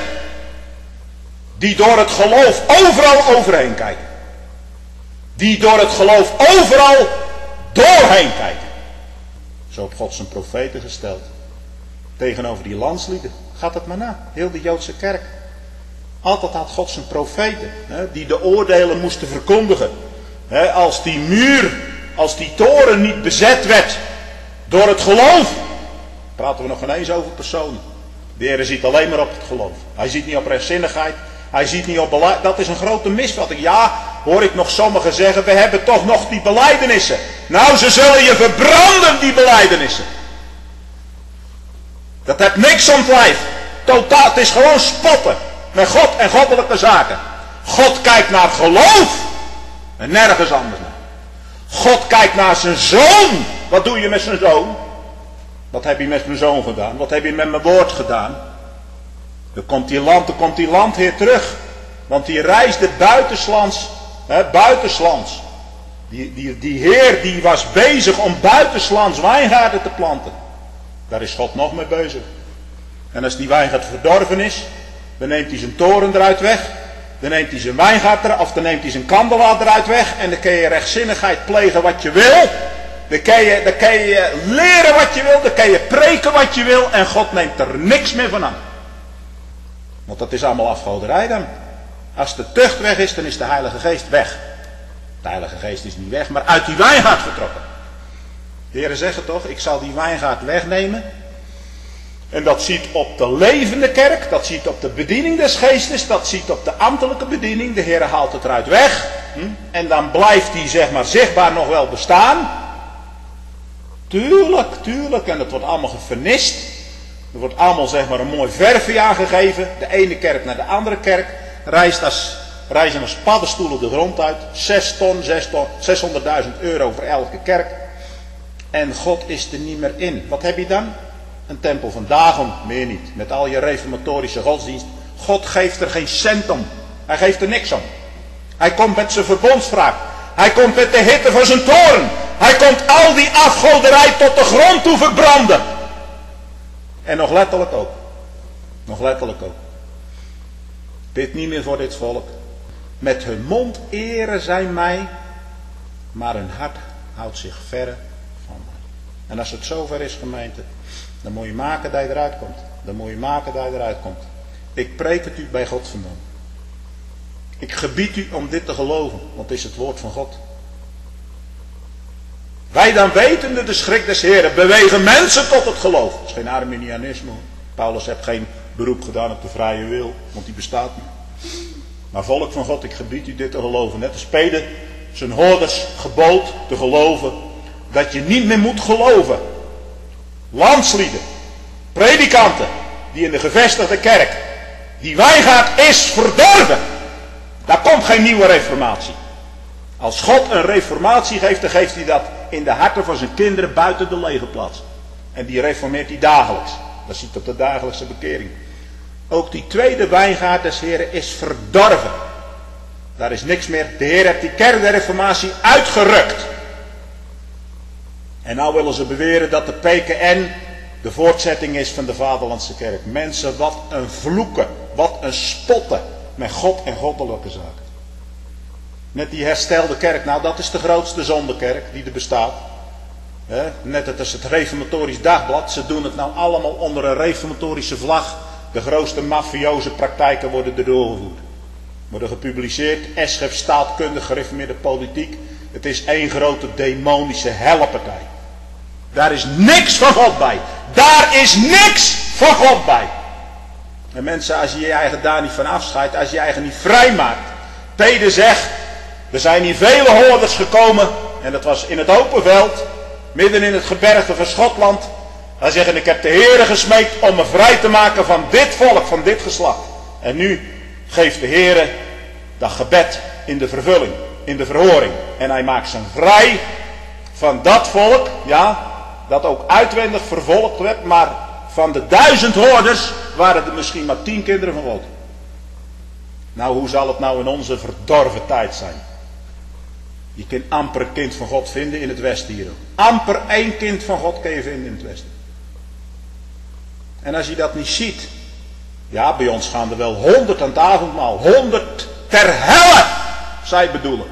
die door het geloof overal overheen kijken. Die door het geloof overal doorheen kijken. Zo heeft God zijn profeten gesteld. Tegenover die landslieden. Gaat het maar na. Heel de Joodse kerk. Altijd had God zijn profeten. Hè, die de oordelen moesten verkondigen. Hè, als die muur, als die toren niet bezet werd. Door het geloof. Praten we nog ineens over personen. De Heer ziet alleen maar op het geloof. Hij ziet niet op rechtzinnigheid. Hij ziet niet op beleid. Dat is een grote misvatting. Ja, hoor ik nog sommigen zeggen. We hebben toch nog die belijdenissen. Nou, ze zullen je verbranden, die belijdenissen. Dat heeft niks om het lijf. Totaal, het is gewoon spotten. Met God en goddelijke zaken. God kijkt naar geloof. En nergens anders naar. God kijkt naar zijn zoon. Wat doe je met zijn zoon? Wat heb je met mijn zoon gedaan? Wat heb je met mijn woord gedaan? Dan komt die land, dan komt die landheer terug. Want die reisde buitenslands. Hè, buitenslands. Die, die, die heer die was bezig om buitenslands wijngaarden te planten. Daar is God nog mee bezig. En als die wijngaard verdorven is, dan neemt hij zijn toren eruit weg. Dan neemt hij zijn wijngaard eruit, of dan neemt hij zijn kandelaar eruit weg. En dan kun je rechtzinnigheid plegen wat je wil. Dan kan je, dan kan je leren wat je wil, dan kan je preken wat je wil en God neemt er niks meer van aan. Want dat is allemaal afgoderij dan. Als de tucht weg is, dan is de Heilige Geest weg. De Heilige Geest is niet weg, maar uit die wijngaard vertrokken. De Heer zegt het toch, ik zal die wijngaard wegnemen. En dat ziet op de levende kerk, dat ziet op de bediening des geestes, dat ziet op de ambtelijke bediening. De Heer haalt het eruit weg. En dan blijft die zeg maar zichtbaar nog wel bestaan. Tuurlijk, tuurlijk. En dat wordt allemaal gevernist. Er wordt allemaal zeg maar een mooi verfje aangegeven. De ene kerk naar de andere kerk. Reist als, reizen als paddenstoelen de grond uit. Zes ton, zes ton, zeshonderdduizend euro voor elke kerk. En God is er niet meer in. Wat heb je dan? Een tempel van Dagon, meer niet. Met al je reformatorische godsdienst. God geeft er geen cent om. Hij geeft er niks om. Hij komt met zijn verbondswraak. Hij komt met de hitte van zijn toorn. Hij komt al die afgoderij tot de grond toe verbranden. En nog letterlijk ook. Nog letterlijk ook. Bid niet meer voor dit volk. Met hun mond eren zij mij. Maar hun hart houdt zich verre van mij. En als het zover is, gemeente. Dan moet je maken dat je eruit komt. Dan moet je maken dat je eruit komt. Ik preek het u bij God vandaan. Ik gebied u om dit te geloven. Want het is het woord van God. Wij dan wetende de schrik des Heren bewegen mensen tot het geloof. Dat is geen Arminianisme. Paulus heeft geen beroep gedaan op de vrije wil. Want die bestaat niet. Maar volk van God, ik gebied u dit te geloven. Net als Peter zijn hoorders gebood te geloven. Dat je niet meer moet geloven. Landslieden. Predikanten. Die in de gevestigde kerk. Die wijngaard is verdorven. Daar komt geen nieuwe reformatie. Als God een reformatie geeft, dan geeft hij dat in de harten van zijn kinderen buiten de lege plaats. En die reformeert hij dagelijks. Dat ziet op de dagelijkse bekering. Ook die tweede wijngaard des Heren is verdorven. Daar is niks meer. De Heer heeft die kerk der reformatie uitgerukt. En nou willen ze beweren dat de P K N de voortzetting is van de vaderlandse kerk. Mensen, wat een vloeken. Wat een spotten met God en goddelijke zaken. Met die herstelde kerk. Nou, dat is de grootste zondekerk die er bestaat. He, net als het Reformatorisch Dagblad. Ze doen het nou allemaal onder een reformatorische vlag. De grootste mafioze praktijken worden er doorgevoerd. Worden gepubliceerd. Eschef, staatkundig, gereformeerde politiek. Het is één grote demonische hellepartij. Daar is niks van God bij. Daar is niks van God bij. En mensen, als je je eigen daar niet van afscheidt. Als je je eigen niet vrij maakt. Peter zegt. Er zijn hier vele hoorders gekomen. En dat was in het open veld. Midden in het gebergte van Schotland. Hij zegt, ik heb de Heere gesmeekt om me vrij te maken van dit volk, van dit geslacht. En nu geeft de Heere dat gebed in de vervulling, in de verhoring. En hij maakt ze vrij van dat volk, ja, dat ook uitwendig vervolgd werd. Maar van de duizend hoorders waren er misschien maar tien kinderen van God. Nou, hoe zal het nou in onze verdorven tijd zijn? Je kunt amper een kind van God vinden in het Westen hier. Amper één kind van God kun je vinden in het Westen. En als je dat niet ziet. Ja, bij ons gaan er wel honderd aan het avondmaal. Honderd ter helle, zij bedoelen.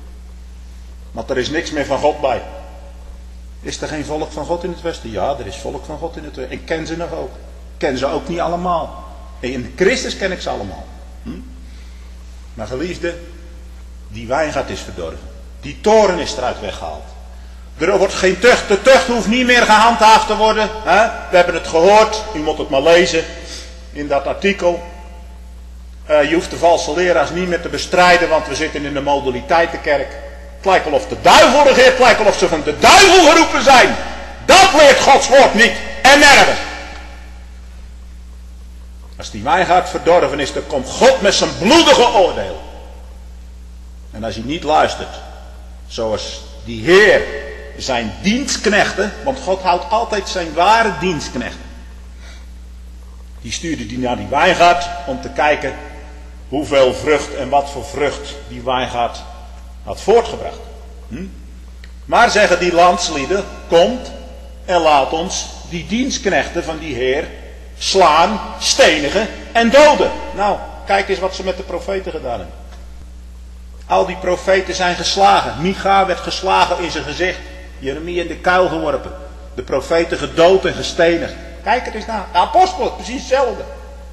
Want er is niks meer van God bij. Is er geen volk van God in het Westen? Ja, er is volk van God in het Westen. Ik ken ze nog ook. Ik ken ze ook niet allemaal. In Christus ken ik ze allemaal. Hm? Maar geliefde, die wijngaard is verdorven. Die toren is eruit weggehaald. Er wordt geen tucht. De tucht hoeft niet meer gehandhaafd te worden. Hè? We hebben het gehoord. U moet het maar lezen. In dat artikel. Uh, je hoeft de valse leraars niet meer te bestrijden. Want we zitten in de modaliteitenkerk. Het lijkt wel of de duivel regeert. Het lijkt wel of ze van de duivel geroepen zijn. Dat leert Gods woord niet. En nergens. Als die wijngaard verdorven is. Dan komt God met zijn bloedige oordeel. En als je niet luistert. Zoals die Heer zijn dienstknechten. Want God houdt altijd zijn ware dienstknechten. Die stuurde die naar die wijngaard. Om te kijken hoeveel vrucht en wat voor vrucht die wijngaard had voortgebracht. Hm? Maar zeggen die landslieden. Komt en laat ons die dienstknechten van die Heer slaan, stenigen en doden. Nou, kijk eens wat ze met de profeten gedaan hebben. Al die profeten zijn geslagen. Micha werd geslagen in zijn gezicht. Jeremia in de kuil geworpen. De profeten gedood en gestenigd. Kijk het eens naar. De apostelen, precies hetzelfde.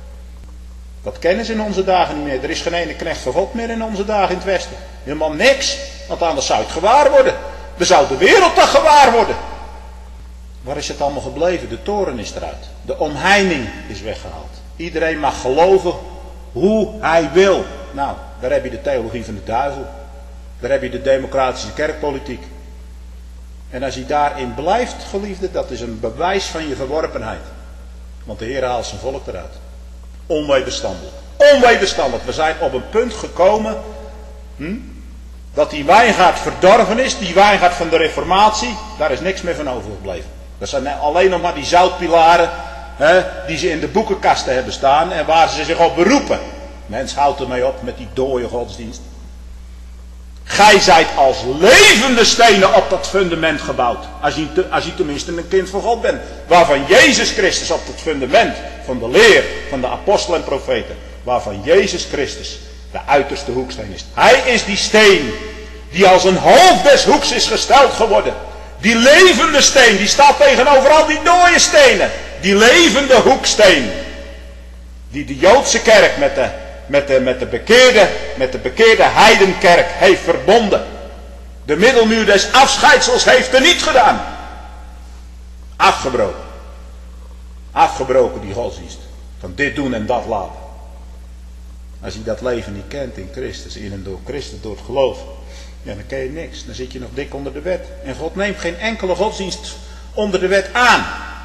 Dat kennen ze in onze dagen niet meer. Er is geen ene knecht van God meer in onze dagen in het Westen. Helemaal niks. Want anders zou het gewaar worden. Dan zou de wereld toch gewaar worden. Waar is het allemaal gebleven? De toren is eruit. De omheining is weggehaald. Iedereen mag geloven hoe hij wil. Nou, daar heb je de theologie van de duivel. Daar heb je de democratische kerkpolitiek. En als je daarin blijft, geliefde, dat is een bewijs van je verworpenheid. Want de Heer haalt zijn volk eruit. Onwederstandelijk. Onwederstandelijk. We zijn op een punt gekomen hm, dat die wijngaard verdorven is. Die wijngaard van de reformatie. Daar is niks meer van overgebleven. Dat zijn alleen nog maar die zoutpilaren hè, die ze in de boekenkasten hebben staan. En waar ze zich op beroepen. Mens, houdt ermee op met die dode godsdienst. Gij zijt als levende stenen op dat fundament gebouwd. Als je, als je tenminste een kind van God bent. Waarvan Jezus Christus op het fundament van de leer van de apostelen en profeten. Waarvan Jezus Christus de uiterste hoeksteen is. Hij is die steen die als een hoofd des hoeks is gesteld geworden. Die levende steen die staat tegenover al die dode stenen. Die levende hoeksteen. Die de Joodse kerk met de... Met de, met, de bekeerde, met de bekeerde heidenkerk heeft verbonden. De middelmuur des afscheidsels heeft er niet gedaan. Afgebroken. Afgebroken die godsdienst. Van dit doen en dat laten. Als je dat leven niet kent in Christus, in en door Christus, door het geloof. Ja, dan ken je niks. Dan zit je nog dik onder de wet. En God neemt geen enkele godsdienst onder de wet aan.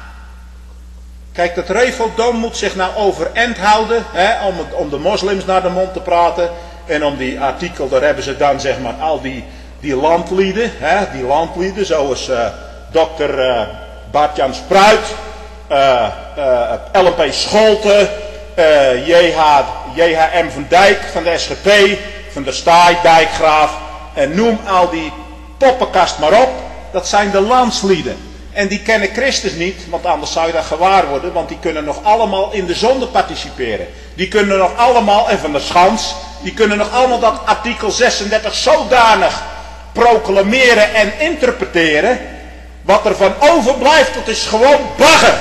Kijk, dat Reveldom moet zich nou overeind houden, hè, om, om de moslims naar de mond te praten. En om die artikel, daar hebben ze dan zeg maar al die, die landlieden, hè, die landlieden zoals uh, dokter uh, Bart-Jan Spruit, uh, uh, Ellen P. Scholten, uh, J H, J H M van Dijk van de S G P, van de Staaij, Dijkgraaf. En noem al die poppenkast maar op, dat zijn de landslieden. En die kennen Christus niet, want anders zou je dat gewaar worden. Want die kunnen nog allemaal in de zonde participeren. Die kunnen nog allemaal, en van de schans, die kunnen nog allemaal dat artikel zesendertig zodanig proclameren en interpreteren. Wat er van overblijft, dat is gewoon bagger.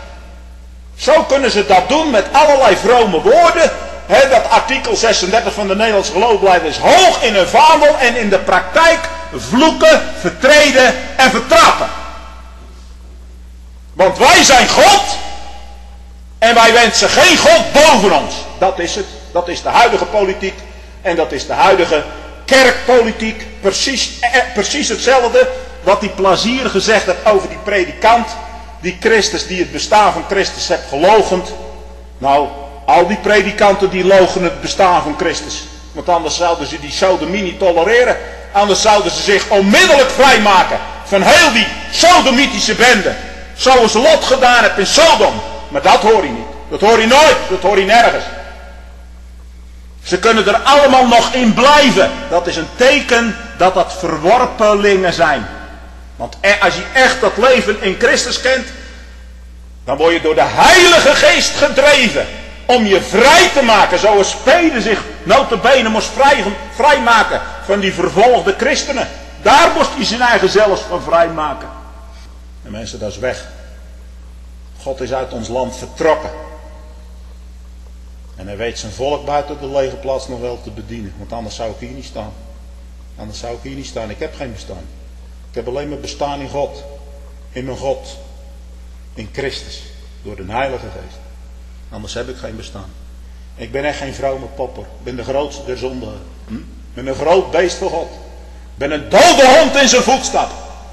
Zo kunnen ze dat doen met allerlei vrome woorden. He, dat artikel zesendertig van de Nederlandse geloofbelijden is hoog in hun vaandel en in de praktijk vloeken, vertreden en vertrappen. Want wij zijn God en wij wensen geen God boven ons. Dat is het. Dat is de huidige politiek en dat is de huidige kerkpolitiek. Precies, eh, precies hetzelfde wat die Plazier gezegd heeft over die predikant. Die Christus, die het bestaan van Christus heeft geloochend. Nou, al die predikanten die logen het bestaan van Christus. Want anders zouden ze die sodomie niet tolereren. Anders zouden ze zich onmiddellijk vrijmaken van heel die sodomitische bende. Zoals Lot gedaan heeft in Sodom. Maar dat hoor je niet. Dat hoor je nooit. Dat hoor je nergens. Ze kunnen er allemaal nog in blijven. Dat is een teken dat dat verworpelingen zijn. Want als je echt dat leven in Christus kent, dan word je door de Heilige Geest gedreven om je vrij te maken. Zoals Peter zich nota bene moest vrij, vrijmaken van die vervolgde christenen. Daar moest hij zijn eigen zelfs van vrijmaken. En mensen, dat is weg. God is uit ons land vertrokken. En hij weet zijn volk buiten de lege plaats nog wel te bedienen. Want anders zou ik hier niet staan. Anders zou ik hier niet staan. Ik heb geen bestaan. Ik heb alleen mijn bestaan in God. In mijn God. In Christus. Door de Heilige Geest. Anders heb ik geen bestaan. Ik ben echt geen vrome popper. Ik ben de grootste der zondigen. Hm? Ik ben een groot beest voor God. Ik ben een dode hond in zijn voetstap.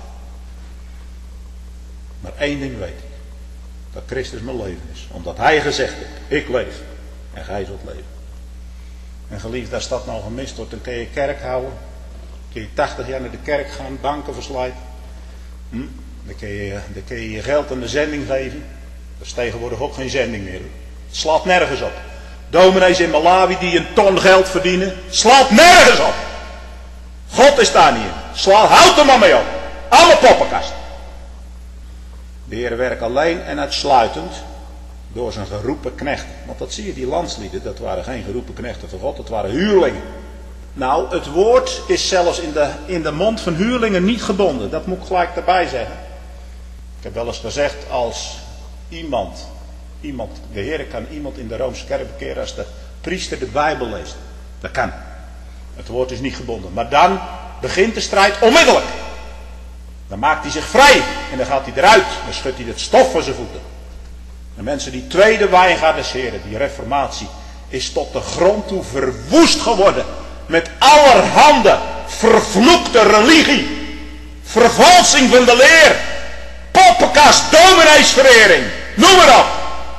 Maar één ding weet ik. Dat Christus mijn leven is. Omdat hij gezegd heeft. Ik leef. En gij zult leven. En geliefd, als dat nou gemist wordt. Dan kun je kerk houden. Dan kun je tachtig jaar naar de kerk gaan. Banken verslijten. Hm? Dan, kun je, dan kun je je geld aan de zending geven. Dat is tegenwoordig ook geen zending meer. Het slaat nergens op. Dominees in Malawi die een ton geld verdienen. Slaat nergens op. God is daar niet in. Slaat, houd er maar mee op. Alle poppenkast. De Heer werkt alleen en uitsluitend door zijn geroepen knechten. Want dat zie je, die landslieden, dat waren geen geroepen knechten van God, dat waren huurlingen. Nou, het woord is zelfs in de, in de mond van huurlingen niet gebonden. Dat moet ik gelijk erbij zeggen. Ik heb wel eens gezegd, als iemand, iemand de Heer kan iemand in de Roomse kerk bekeren als de priester de Bijbel leest. Dat kan. Het woord is niet gebonden. Maar dan begint de strijd onmiddellijk. Dan maakt hij zich vrij en dan gaat hij eruit. Dan schudt hij het stof van zijn voeten. De mensen die tweede wijngaard des Heren, die reformatie, is tot de grond toe verwoest geworden. Met allerhande vervloekte religie. Vervalsing van de leer. Poppenkast, domineesverering. Noem maar op.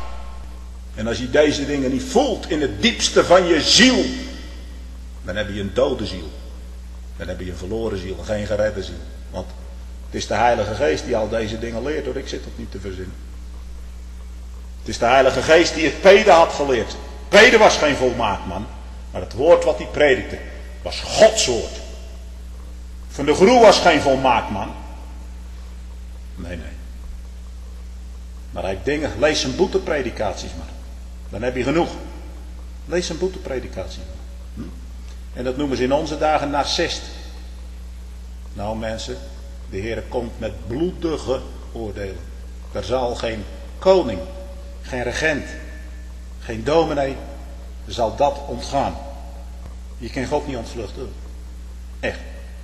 En als je deze dingen niet voelt in het diepste van je ziel, dan heb je een dode ziel. Dan heb je een verloren ziel, geen geredde ziel. Want het is de Heilige Geest die al deze dingen leert, hoor. Ik zit het niet te verzinnen. Het is de Heilige Geest die het Pede had geleerd. Pede was geen volmaakt man. Maar het woord wat hij predikte was Gods woord. Van de Groe was geen volmaakt man. Nee, nee. Maar hij heeft dingen, lees zijn boetepredikaties maar. Dan heb je genoeg. Lees zijn boetepredikaties maar. Hm? En dat noemen ze in onze dagen narcist. Nou mensen, de Heer komt met bloedige oordelen. Er zal geen koning, geen regent, geen dominee, zal dat ontgaan. Je kan God niet ontvluchten. Echt.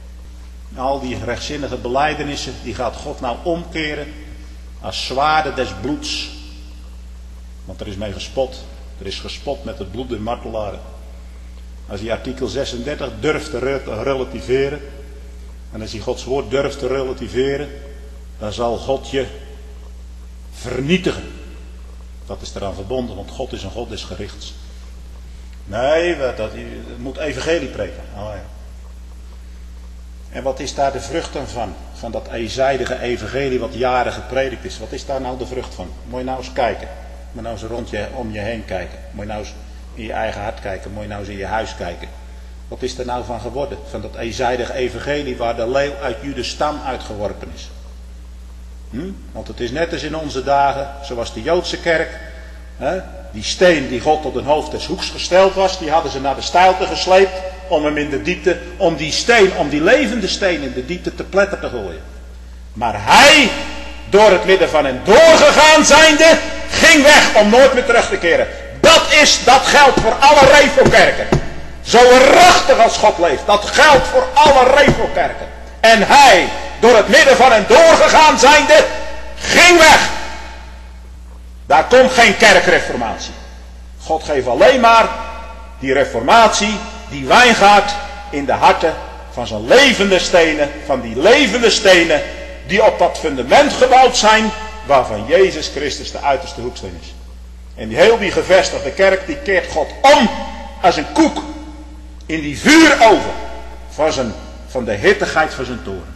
Al die rechtzinnige belijdenissen, die gaat God nou omkeren als zwaarden des bloeds. Want er is mee gespot. Er is gespot met het bloed der martelaren. Als hij artikel zesendertig durft te relativeren, en als hij Gods woord durft te relativeren, dan zal God je vernietigen. Dat is eraan verbonden, want God is een God des gerichts. Nee, dat, dat moet evangelie preken. Oh ja. En wat is daar de vrucht dan van? Van dat eenzijdige evangelie wat jaren gepredikt is. Wat is daar nou de vrucht van? Moet je nou eens kijken. Moet je nou eens rond je, om je heen kijken. Moet je nou eens in je eigen hart kijken. Moet je nou eens in je huis kijken. Wat is er nou van geworden? Van dat eenzijdige evangelie waar de leeuw uit Judes stam uitgeworpen is. Hm? Want het is net als in onze dagen, zoals de Joodse kerk. Hè? Die steen die God tot een hoofd des hoeks gesteld was, die hadden ze naar de steilte gesleept om hem in de diepte, om die steen, om die levende steen in de diepte te pletter te gooien. Maar hij, door het midden van hen doorgegaan zijnde, ging weg om nooit meer terug te keren. Dat is, dat geldt voor alle Revo-kerken. Zo waarachtig als God leeft, dat geldt voor alle Revo-kerken. En hij, door het midden van hen doorgegaan zijnde, ging weg. Daar komt geen kerkreformatie. God geeft alleen maar die reformatie, die wijngaard in de harten van zijn levende stenen, van die levende stenen die op dat fundament gebouwd zijn, waarvan Jezus Christus de uiterste hoeksteen is. En die heel die gevestigde kerk, die keert God om als een koek in die vuuroven van, zijn, van de hittigheid van zijn toren.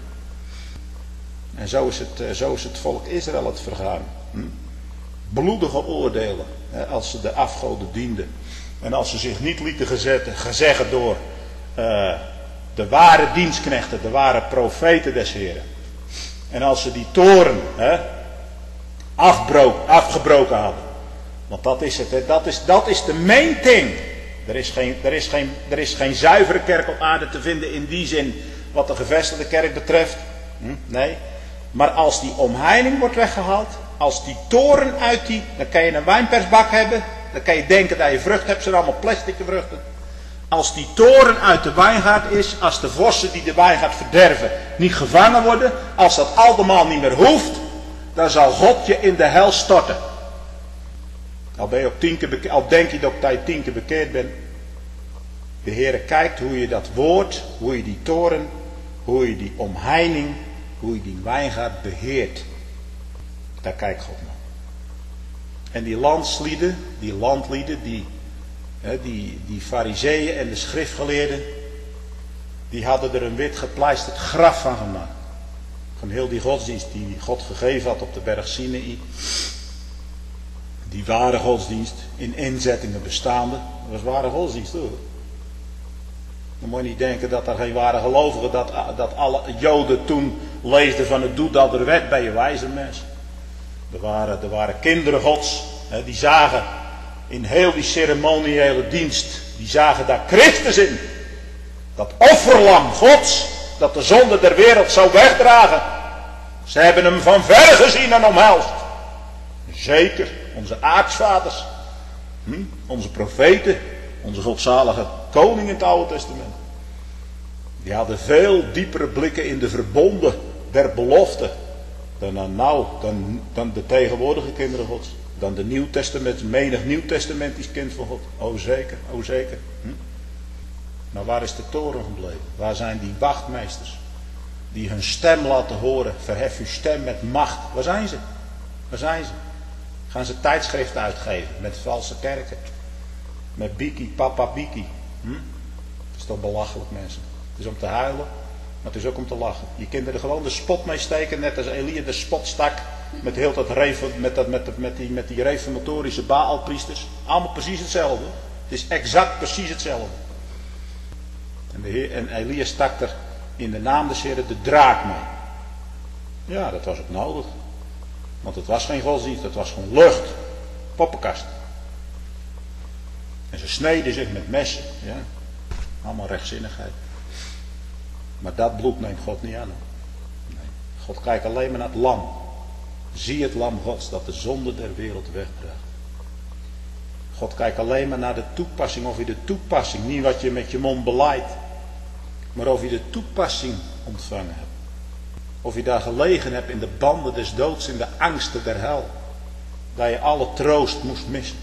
En zo is het, zo is het volk Israël het vergaan. Hm? Bloedige oordelen, hè, als ze de afgoden dienden. En als ze zich niet lieten gezetten, gezeggen door uh, de ware dienstknechten, de ware profeten des Heren. En als ze die toren hè, afbrook, afgebroken hadden. Want dat is het, hè, dat, is, dat is de main thing. Er is, geen, er, is geen, er is geen zuivere kerk op aarde te vinden in die zin wat de gevestigde kerk betreft. Hm, nee. Maar als die omheining wordt weggehaald, als die toren uit die, dan kan je een wijnpersbak hebben, dan kan je denken dat je vrucht hebt, zijn allemaal plastic vruchten. Als die toren uit de wijngaard is, als de vossen die de wijngaard verderven niet gevangen worden, als dat allemaal niet meer hoeft, dan zal God je in de hel storten. Al, ben je op tien keer beke- al denk je dat je tien keer bekeerd bent. De Heere kijkt hoe je dat woord, hoe je die toren, hoe je die omheining, hoe je die wijngaard beheert. Daar kijkt God naar. En die landslieden, die landlieden, die, hè, die, die fariseeën en de schriftgeleerden, die hadden er een wit gepleisterd graf van gemaakt. Van heel die godsdienst die God gegeven had op de berg Sinaï. Die ware godsdienst, in inzettingen bestaande. Dat was ware godsdienst hoor. Dan moet je niet denken dat er geen ware gelovigen, dat, dat alle Joden toen leefden van het doe dat er werd bij je wijze mensen. Er waren, er waren kinderen gods, hè, die zagen in heel die ceremoniële dienst, die zagen daar Christus in. Dat offerlam Gods, dat de zonde der wereld zou wegdragen. Ze hebben hem van ver gezien en omhelst. Zeker, onze aartsvaders, hm? onze profeten, onze godzalige koning in het Oude Testament. Die hadden veel diepere blikken in de verbonden der belofte dan, dan, nou, dan, dan de tegenwoordige kinderen Gods. Dan de Nieuw Testament, menig Nieuw-testamentisch kind van God. O zeker, o zeker. Hm? Maar waar is de toren gebleven? Waar zijn die wachtmeesters? Die hun stem laten horen. Verhef uw stem met macht. Waar zijn ze? Waar zijn ze? Gaan ze tijdschriften uitgeven met valse kerken? Met Biki, Papa Biki. Hm? Dat is toch belachelijk, mensen. Het is om te huilen, maar het is ook om te lachen. Je kunt er gewoon de spot mee steken, net als Elia de spot stak met, heel dat, met, dat, met, met, die, met die reformatorische Baalpriesters. Allemaal precies hetzelfde. Het is exact precies hetzelfde. En, de heer, en Elia stak er in de naam des Heren de draak mee. Ja, dat was ook nodig. Want het was geen godsdienst, het was gewoon lucht. Poppenkast. En ze sneden zich met messen. Ja. Allemaal rechtzinnigheid. Maar dat bloed neemt God niet aan. Nee. God kijkt alleen maar naar het lam. Zie het lam Gods dat de zonde der wereld wegdraagt. God kijkt alleen maar naar de toepassing. Of je de toepassing, niet wat je met je mond beleidt. Maar of je de toepassing ontvangen hebt. Of je daar gelegen hebt in de banden des doods, in de angsten der hel. Dat je alle troost moest missen.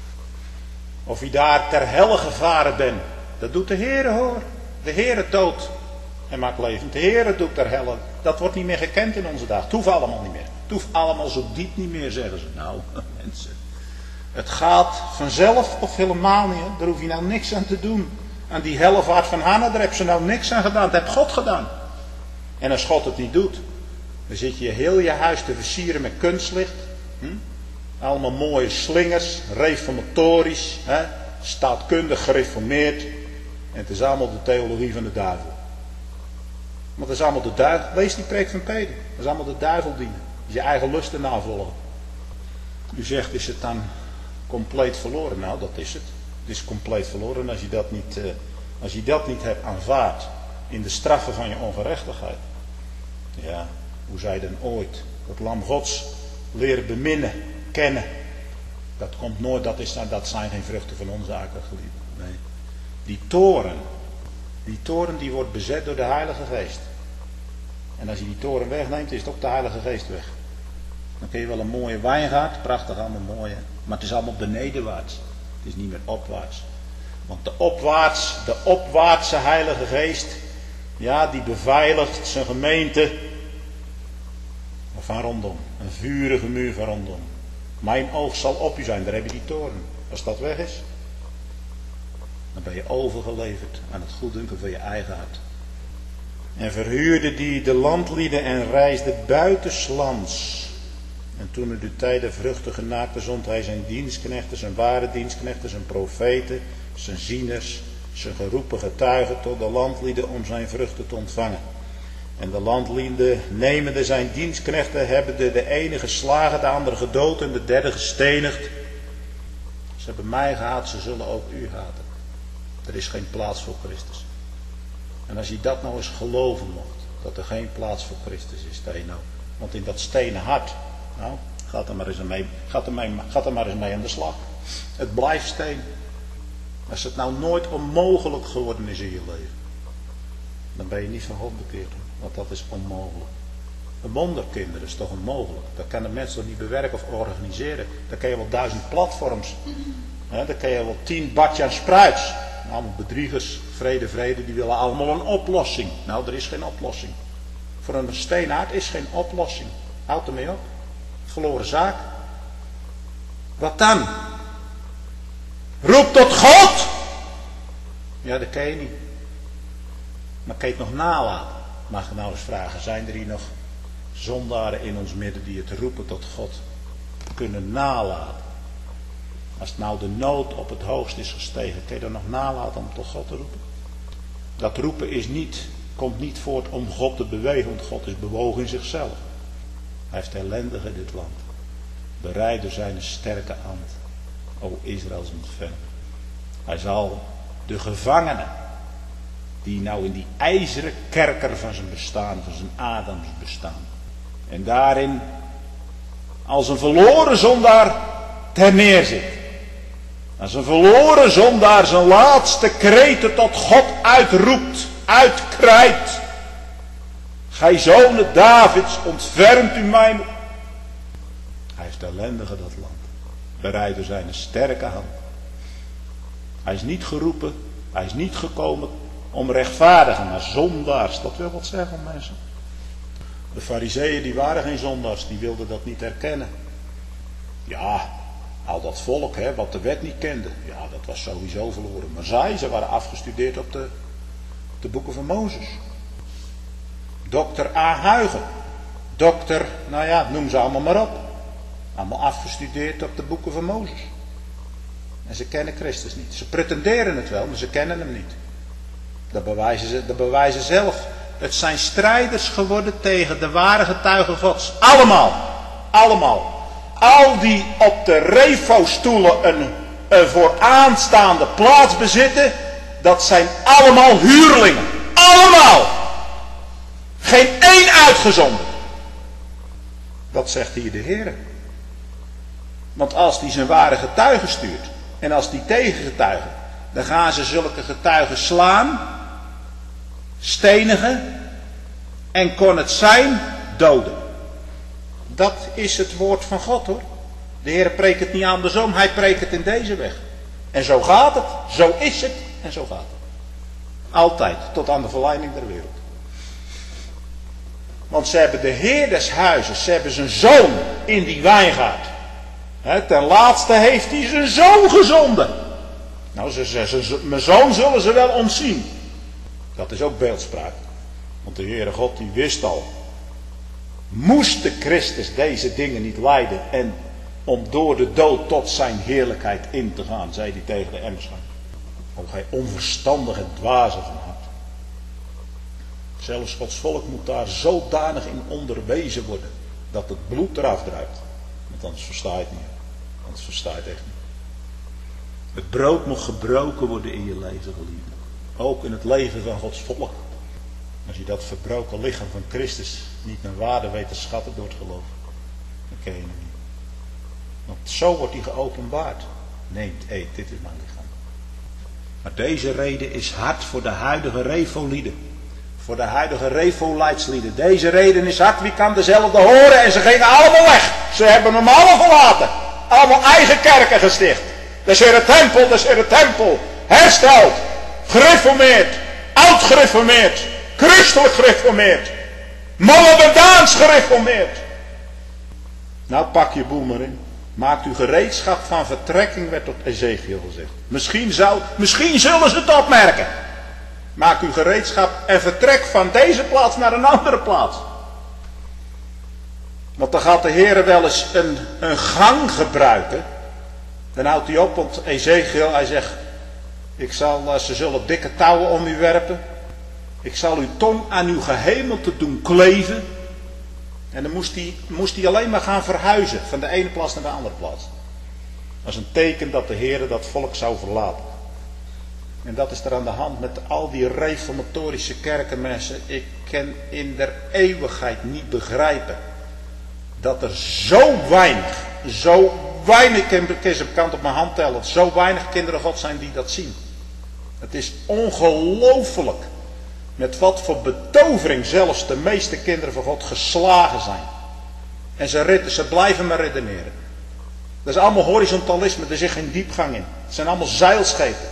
Of je daar ter helle gevaren bent. Dat doet de Heere hoor. De Heere doodt en maakt levend. De Heere doet ter helle. Dat wordt niet meer gekend in onze dagen. Het hoeft allemaal niet meer. Het hoeft allemaal zo diep niet meer, zeggen ze. Nou, mensen. Het gaat vanzelf of helemaal niet. Hè? Daar hoef je nou niks aan te doen. Aan die hellevaart van Hanna, daar heb ze nou niks aan gedaan. Dat heeft God gedaan. En als God het niet doet, dan zit je heel je huis te versieren met kunstlicht. Hm? Allemaal mooie slingers, reformatorisch, hè? Staatkundig gereformeerd. En het is allemaal de theologie van de duivel. Want het is allemaal de duivel. Lees die preek van Peter. Dat is allemaal de duivel dienen. Je eigen lusten navolgen. U zegt, is het dan compleet verloren? Nou, dat is het. Het is compleet verloren als je dat niet, uh, als je dat niet hebt aanvaard in de straffen van je ongerechtigheid. Ja, hoe zij dan ooit het lam Gods leren beminnen, kennen. Dat komt nooit, dat, is, dat zijn geen vruchten van onze akker, geliefden. Nee. Die toren, die toren die wordt bezet door de Heilige Geest. En als je die toren wegneemt, is het ook de Heilige Geest weg. Dan kun je wel een mooie wijngaard, prachtig allemaal mooie, maar het is allemaal benedenwaarts. Het is niet meer opwaarts. Want de opwaarts, de opwaartse Heilige Geest, ja, die beveiligt zijn gemeente van rondom. Een vurige muur van rondom. Mijn oog zal op u zijn, daar heb je die toren. Als dat weg is, dan ben je overgeleverd aan het goeddunken van je eigen hart. En verhuurde die de landlieden en reisde buitenslands. En toen er de tijden vruchten genaakte, zond hij zijn dienstknechten, zijn ware dienstknechten, zijn profeten, zijn zieners, zijn geroepen getuigen tot de landlieden om zijn vruchten te ontvangen. En de landlieden, nemende zijn dienstknechten, hebben de, de ene geslagen, de andere gedood en de derde gestenigd. Ze hebben mij gehaat, ze zullen ook u haten. Er is geen plaats voor Christus. En als je dat nou eens geloven mocht, dat er geen plaats voor Christus is, dat je nou, want in dat stenen hart, nou, gaat er maar eens mee, gaat er, mee, gaat er maar eens mee aan de slag. Het blijft steen. Als het nou nooit onmogelijk geworden is in je leven, dan ben je niet van God bekeerd. Want dat is onmogelijk. Een wonderkinder is toch onmogelijk. Dat kan de mens toch niet bewerken of organiseren. Dan kan je wel duizend platforms. Hè, dan kan je wel tien Badjan Spruits. Allemaal bedriegers, vrede, vrede, die willen allemaal een oplossing. Nou, er is geen oplossing. Voor een steenaard is geen oplossing. Houd ermee op. Verloren zaak. Wat dan? Roep tot God! Ja, dat kan je niet. Maar kan je het nog nalaten? Mag ik nou eens vragen, zijn er hier nog zondaren in ons midden die het roepen tot God kunnen nalaten? Als het nou de nood op het hoogst is gestegen, kun je dan nog nalaten om tot God te roepen? Dat roepen is niet, komt niet voort om God te bewegen, want God is bewogen in zichzelf. Hij heeft ellendig in dit land. Bereid door zijn sterke hand. O Israëls ontferm. Hij zal de gevangenen Die nou in die ijzeren kerker van zijn bestaan, van zijn Adams bestaan. En daarin als een verloren zondaar ter neer zit. Als een verloren zondaar zijn laatste kreten tot God uitroept, uitkrijt. Gij zonen Davids, ontfermt u mij. Hij is de ellendige dat land. Bereid door zijn sterke hand. Hij is niet geroepen, hij is niet gekomen om rechtvaardigen, maar zondaars. Dat wil wat zeggen, mensen. De farizeeën die waren geen zondaars, die wilden dat niet herkennen. Ja, al dat volk hè, wat de wet niet kende, ja, dat was sowieso verloren. Maar zij, ze waren afgestudeerd op de, de boeken van Mozes. dokter A. Huygen, dokter, nou ja, noem ze allemaal maar op. Allemaal afgestudeerd op de boeken van Mozes. En ze kennen Christus niet. Ze pretenderen het wel, maar ze kennen hem niet. Dat bewijzen ze, dat bewijzen zelf. Het zijn strijders geworden tegen de ware getuigen Gods. Allemaal. Allemaal. Al die op de refo-stoelen een, een vooraanstaande plaats bezitten. Dat zijn allemaal huurlingen. Allemaal. Geen één uitgezonden. Dat zegt hier de Heer. Want als die zijn ware getuigen stuurt. En als die tegengetuigen. Dan gaan ze zulke getuigen slaan. Stenigen. En kon het zijn doden. Dat is het woord van God hoor. De Heer preekt het niet andersom. Hij preekt het in deze weg. En zo gaat het. Zo is het. En zo gaat het. Altijd. Tot aan de verleiding der wereld. Want ze hebben de Heer des huizes. Ze hebben zijn zoon in die wijngaard. He, ten laatste heeft hij zijn zoon gezonden. Nou, ze, ze, ze, mijn zoon zullen ze wel ontzien. Dat is ook beeldspraak. Want de Heere God die wist al. Moest de Christus deze dingen niet lijden. En om door de dood tot zijn heerlijkheid in te gaan. Zei hij tegen de emmersvrouw. O gij onverstandige dwaze van hart. Zelfs Gods volk moet daar zodanig in onderwezen worden. Dat het bloed eraf druipt. Want anders versta je het niet. Anders versta je het echt niet. Het brood moet gebroken worden in je leven, geliefde. Ook in het leven van Gods volk. Als je dat verbroken lichaam van Christus niet naar waarde weet te schatten door het geloof. Dan ken je hem niet. Want zo wordt hij geopenbaard. Neemt, eet, dit is mijn lichaam. Maar deze reden is hard voor de huidige refolieden. Voor de huidige refoleidslieden. Deze reden is hard. Wie kan dezelfde horen? En ze gingen allemaal weg. Ze hebben hem allemaal verlaten. Allemaal eigen kerken gesticht. Dat is weer de tempel. Dat is weer de tempel. Hersteld. Gereformeerd. Oud-gereformeerd. Christelijk gereformeerd. Mohammedaans gereformeerd. Nou pak je boel maar in. Maakt u gereedschap van vertrekking, werd tot Ezekiel gezegd. Misschien, zou, misschien zullen ze het opmerken. Maak uw gereedschap en vertrek van deze plaats naar een andere plaats. Want dan gaat de Heer wel eens een, een gang gebruiken. Dan houdt hij op, want Ezekiel, hij zegt, ik zal, ze zullen dikke touwen om u werpen. Ik zal uw tong aan uw gehemelte doen kleven. En dan moest hij, moest hij alleen maar gaan verhuizen, van de ene plaats naar de andere plaats. Dat is een teken dat de Heer dat volk zou verlaten. En dat is er aan de hand met al die reformatorische kerken, mensen. Ik kan in der eeuwigheid niet begrijpen dat er zo weinig, zo weinig, ik kan ze bekend op mijn hand tellen, zo weinig kinderen God zijn die dat zien. Het is ongelooflijk met wat voor betovering zelfs de meeste kinderen van God geslagen zijn. En ze, ritten, ze blijven maar redeneren. Dat is allemaal horizontalisme, er zit geen diepgang in. Het zijn allemaal zeilschepen.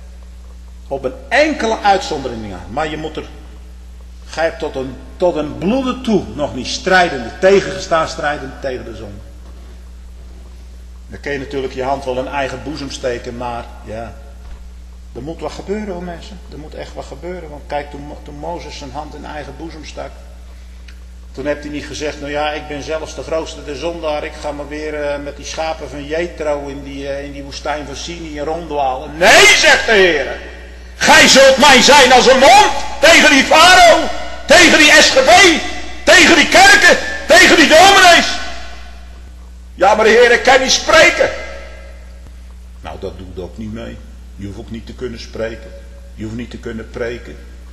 Op een enkele uitzondering aan. Maar je moet er, gij hebt tot een, tot een bloeden toe nog niet strijdende, tegengestaan strijdende tegen de zon. Dan kun je natuurlijk je hand wel in eigen boezem steken, maar ja, er moet wat gebeuren hoor mensen. Er moet echt wat gebeuren, want kijk toen, toen Mozes zijn hand in eigen boezem stak. Toen heeft hij niet gezegd, nou ja, ik ben zelfs de grootste de zondaar, ik ga maar weer uh, met die schapen van Jethro in die, uh, in die woestijn van Sinai ronddwalen. Nee, zegt de Heer. Gij zult mij zijn als een mond tegen die farao, tegen die S G B, tegen die kerken, tegen die dominees. Ja, maar de Heer, ik kan niet spreken. Nou, dat doet ook niet mee. Je hoeft ook niet te kunnen spreken. Je hoeft niet te kunnen preken.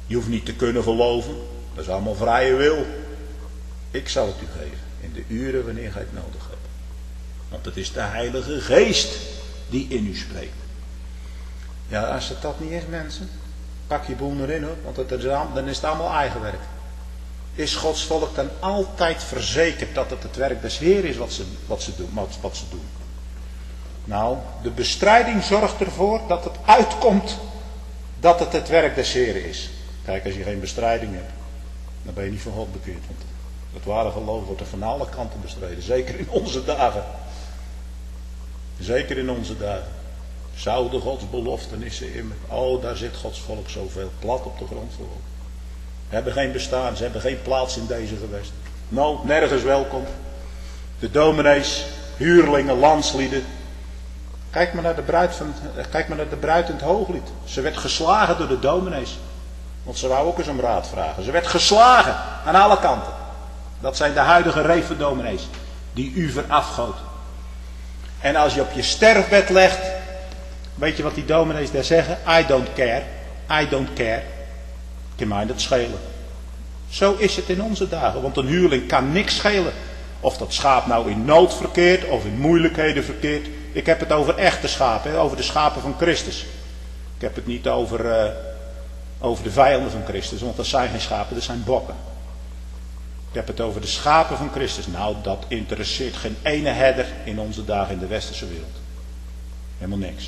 Je hoeft niet te kunnen geloven. Dat is allemaal vrije wil. Ik zal het u geven. In de uren wanneer gij het nodig hebt. Want het is de Heilige Geest die in u spreekt. Ja, als het dat niet is, mensen. Pak je boel erin hoor. Want het is, dan is het allemaal eigen werk. Is Gods volk dan altijd verzekerd dat het het werk des Heer is wat ze, wat ze, doen, wat, wat ze doen? Nou, de bestrijding zorgt ervoor dat het uitkomt dat het het werk des Heer is. Kijk, als je geen bestrijding hebt, dan ben je niet van God bekeerd. Want het ware geloof wordt er van alle kanten bestreden. Zeker in onze dagen. Zeker in onze dagen. Zouden Gods beloftenissen immer. Oh, daar zit Gods volk zoveel plat op de grond voor. Ze hebben geen bestaan, ze hebben geen plaats in deze gewest. Nou, nergens welkom. De dominees, huurlingen, landslieden. Kijk maar naar de bruid, van, kijk maar naar de bruid in het Hooglied. Ze werd geslagen door de dominees. Want ze wou ook eens om raad vragen. Ze werd geslagen aan alle kanten. Dat zijn de huidige revendominees die u verafgoten. En als je op je sterfbed legt, weet je wat die dominees daar zeggen? I don't care, I don't care. Kan mij dat schelen. Zo is het in onze dagen, want een huurling kan niks schelen. Of dat schaap nou in nood verkeert of in moeilijkheden verkeert. Ik heb het over echte schapen, over de schapen van Christus. Ik heb het niet over, uh, over de vijanden van Christus, want dat zijn geen schapen, dat zijn bokken. Ik heb het over de schapen van Christus. Nou, dat interesseert geen ene herder in onze dagen in de westerse wereld. Helemaal niks.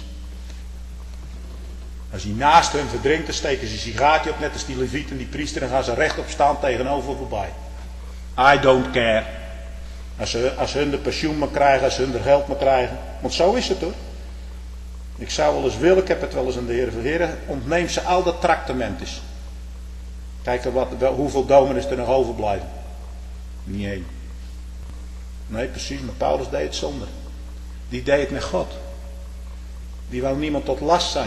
Als hij naast hen verdrinkt, dan steken ze een sigaartje op, net als die levieten en die priester, en gaan ze rechtop staan tegenover voorbij. I don't care. Als ze, als ze hun de pensioen maar krijgen, als ze hun de geld maar krijgen. Want zo is het hoor. Ik zou wel eens willen, ik heb het wel eens aan de Heer verheren, ontneem ze al dat tractementes. Kijk wat, hoeveel dominees er nog overblijven. Niet één. Nee, precies, maar Paulus deed het zonder. Die deed het met God. Die wou niemand tot last zijn.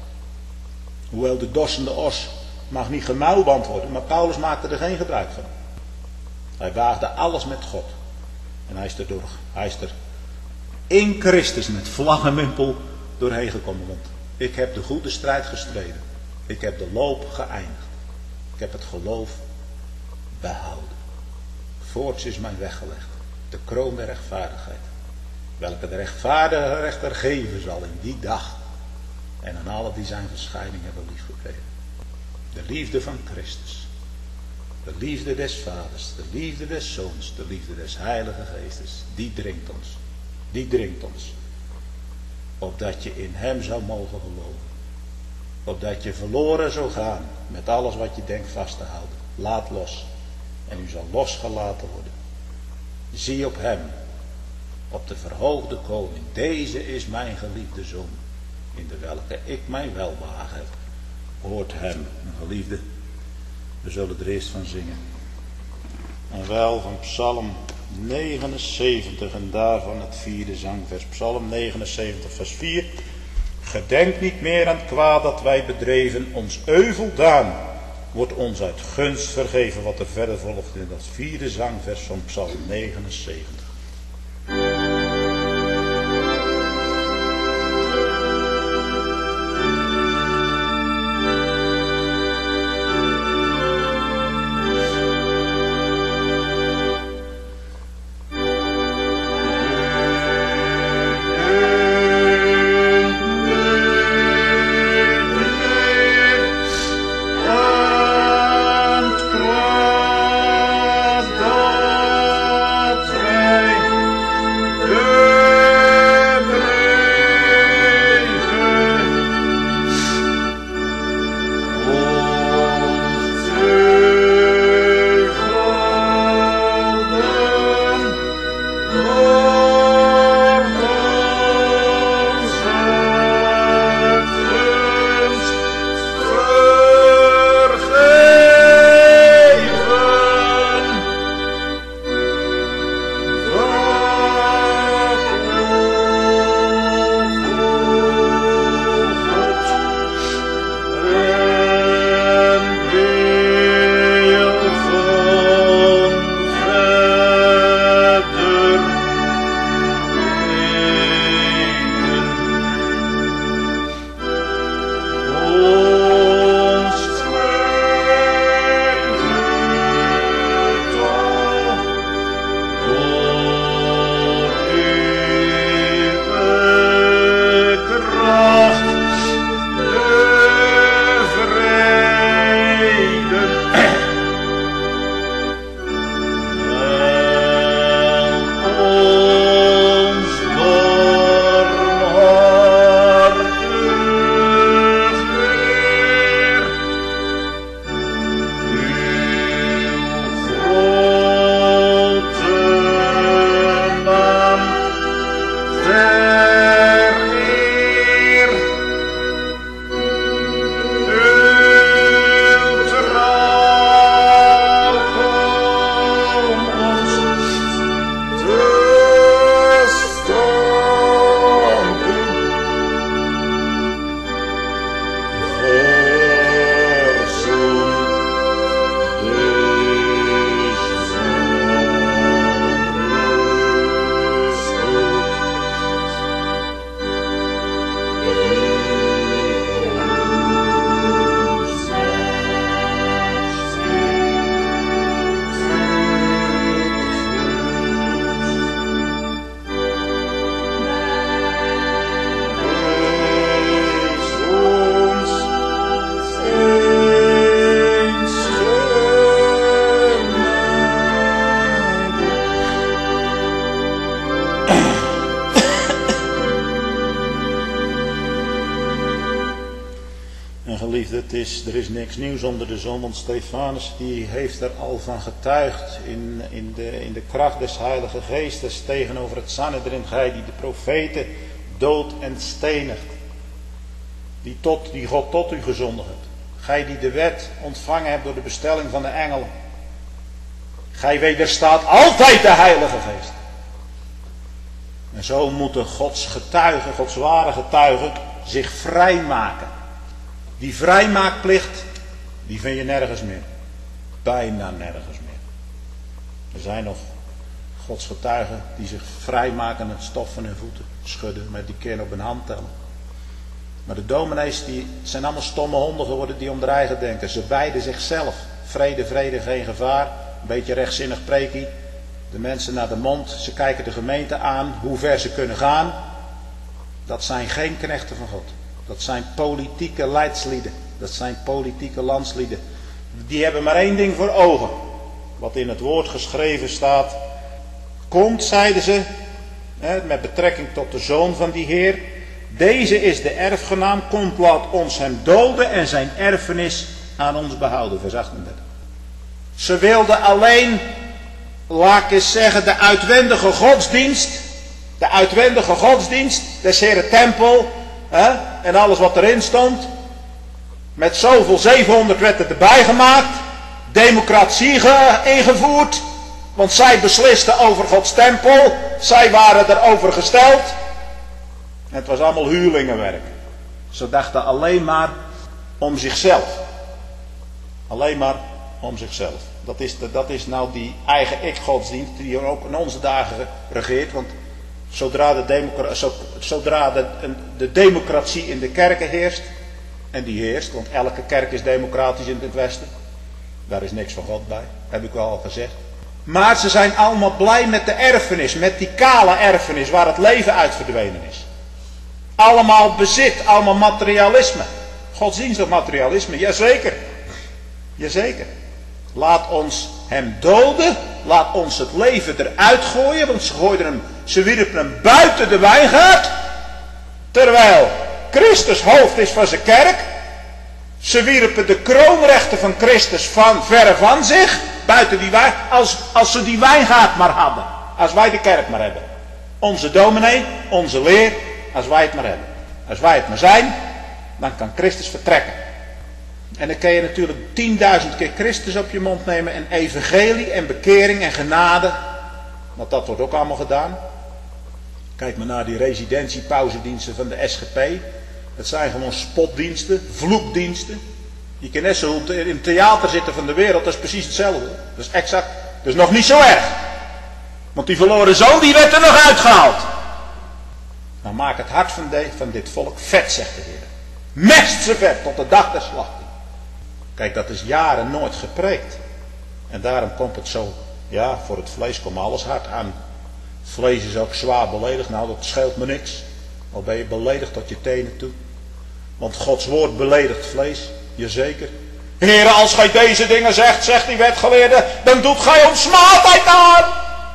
Hoewel de dossende os mag niet gemuilband worden, maar Paulus maakte er geen gebruik van. Hij waagde alles met God. En hij is er, door, hij is er in Christus met vlag en wimpel doorheen gekomen. Want ik heb de goede strijd gestreden. Ik heb de loop geëindigd. Ik heb het geloof behouden. Voorts is mijn weggelegd. De kroon der rechtvaardigheid. Welke de rechtvaardige rechter geven zal in die dag. En aan alle die zijn verschijning hebben liefgekregen. De liefde van Christus. De liefde des vaders. De liefde des zoons. De liefde des heilige geestes. Die dringt ons. Die dringt ons. Opdat je in hem zou mogen geloven. Opdat je verloren zou gaan. Met alles wat je denkt vast te houden. Laat los. En u zal losgelaten worden. Zie op hem. Op de verhoogde koning. Deze is mijn geliefde zoon. In de welke ik mijn welbehagen heb. Hoort hem. Mijn geliefde. We zullen er eerst van zingen. En wel van Psalm negenenzeventig. En daarvan het vierde zangvers. Psalm negenenzeventig vers vier. Gedenk niet meer aan het kwaad dat wij bedreven. Ons euvel daan. Wordt ons uit gunst vergeven. Wat er verder volgt in dat vierde zangvers van Psalm negenenzeventig. Pray Het is, er is niks nieuws onder de zon, want Stefanus die heeft er al van getuigd in, in, de, in de kracht des Heilige Geestes tegenover het Sanhedrin, gij die de profeten doodt en stenigt, die, tot, die God tot u gezonden hebt, gij die de wet ontvangen hebt door de bestelling van de engelen, gij wederstaat altijd de Heilige Geest. En zo moeten Gods getuigen, Gods ware getuigen, zich vrijmaken. Die vrijmaakplicht, die vind je nergens meer. Bijna nergens meer. Er zijn nog Gods getuigen die zich vrijmaken, het stof van hun voeten schudden, met die keer op hun hand tellen. Maar de dominees die zijn allemaal stomme honden geworden die om de eigen denken. Ze wijden zichzelf. Vrede, vrede, geen gevaar. Een beetje rechtzinnig preekie. De mensen naar de mond. Ze kijken de gemeente aan, hoe ver ze kunnen gaan. Dat zijn geen knechten van God. Dat zijn politieke leidslieden. Dat zijn politieke landslieden. Die hebben maar één ding voor ogen. Wat in het woord geschreven staat. Komt, zeiden ze, met betrekking tot de zoon van die Heer. Deze is de erfgenaam. Komt, laat ons hem doden en zijn erfenis aan ons behouden. Vers achtendertig. Ze wilden alleen, laat ik eens zeggen, de uitwendige godsdienst. De uitwendige godsdienst des Heeren tempel. Hè, en alles wat erin stond. Met zoveel zevenhonderd werd het erbij gemaakt. Democratie ge, ingevoerd. Want zij beslisten over Gods tempel. Zij waren erover gesteld. En het was allemaal huurlingenwerk. Ze dachten alleen maar om zichzelf. Alleen maar om zichzelf. Dat is, de, dat is nou die eigen ik-godsdienst die ook in onze dagen regeert. Want zodra de, democra- zodra de, de democratie in de kerken heerst. En die heerst, want elke kerk is democratisch in het Westen. Daar is niks van God bij, heb ik wel al gezegd. Maar ze zijn allemaal blij met de erfenis, met die kale erfenis waar het leven uit verdwenen is. Allemaal bezit, allemaal materialisme. Godsdienstig materialisme, jazeker. Jazeker. Laat ons hem doden, laat ons het leven eruit gooien, want ze gooiden hem, ze wierpen hem buiten de wijngaard. Terwijl Christus hoofd is van zijn kerk. Ze wierpen de kroonrechten van Christus van verre van zich. Buiten die wijn, als, als ze die wijngaard maar hadden. Als wij de kerk maar hebben. Onze dominee, onze leer, als wij het maar hebben. Als wij het maar zijn, dan kan Christus vertrekken. En dan kan je natuurlijk tienduizend keer Christus op je mond nemen. En evangelie en bekering en genade. Want dat wordt ook allemaal gedaan. Kijk maar naar die residentiepauzediensten van de S G P. Het zijn gewoon spotdiensten, vloekdiensten. Je kan net zo in het theater zitten van de wereld, dat is precies hetzelfde. Dat is exact, dat is nog niet zo erg. Want die verloren zoon, die werd er nog uitgehaald. Maar maak het hart van, de, van dit volk vet, zegt de Heer. Mest ze vet tot de dag der slachting. Kijk, dat is jaren nooit gepreekt. En daarom komt het zo, ja, voor het vlees komt alles hard aan. Vlees is ook zwaar beledigd, nou dat scheelt me niks. Al ben je beledigd tot je tenen toe. Want Gods woord beledigt vlees, jazeker. Heere, als gij deze dingen zegt, zegt die wetgeleerde, dan doet gij ons smaadheid aan.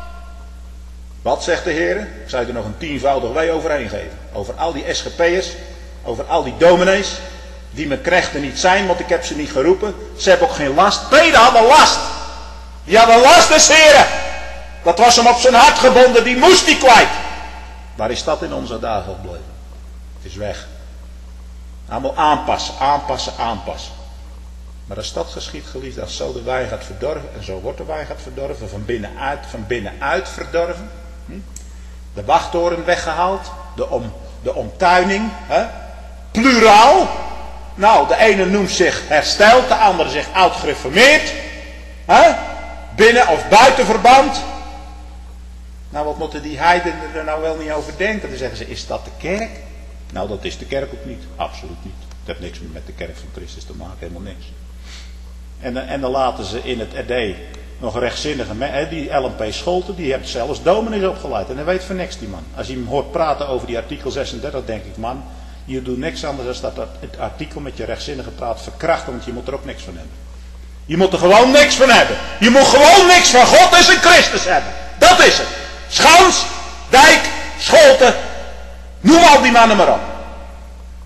Wat zegt de Heere? Ik zou er nog een tienvoudig wee overheen geven. Over al die S G P'ers, over al die dominees, die mijn knechten niet zijn, want ik heb ze niet geroepen. Ze hebben ook geen last. Peden hadden last. Die hadden last des Heeren. Dat was hem op zijn hart gebonden, die moest die kwijt. Waar is dat in onze dagen gebleven? Het is weg. Allemaal aanpassen, aanpassen, aanpassen. Maar als dat geschiet, geliefd, als zo de wijn gaat verdorven, en zo wordt de wijn gaat verdorven, van binnenuit, van binnenuit verdorven. Hm? De wachttoren weggehaald, de, om, de omtuining, hè? Pluraal. Nou, de ene noemt zich hersteld, de andere zich oud gereformeerd. Hè? Binnen of buiten verband. Nou, wat moeten die heidenen er nou wel niet over denken? Dan zeggen ze, is dat de kerk? Nou, dat is de kerk ook niet. Absoluut niet. Het heeft niks meer met de kerk van Christus te maken. Helemaal niks. En, en dan laten ze in het R D nog rechtzinnige mensen. Die Ellen P. Scholten, die heeft zelfs dominees opgeleid. En hij weet van niks, die man. Als je hem hoort praten over die artikel zesendertig, denk ik, man, je doet niks anders dan dat het artikel met je rechtzinnige praat verkrachten. Want je moet er ook niks van hebben. Je moet er gewoon niks van hebben. Je moet gewoon niks van God en zijn Christus hebben. Dat is het. Schans, Dijk, Scholten, noem al die mannen maar op.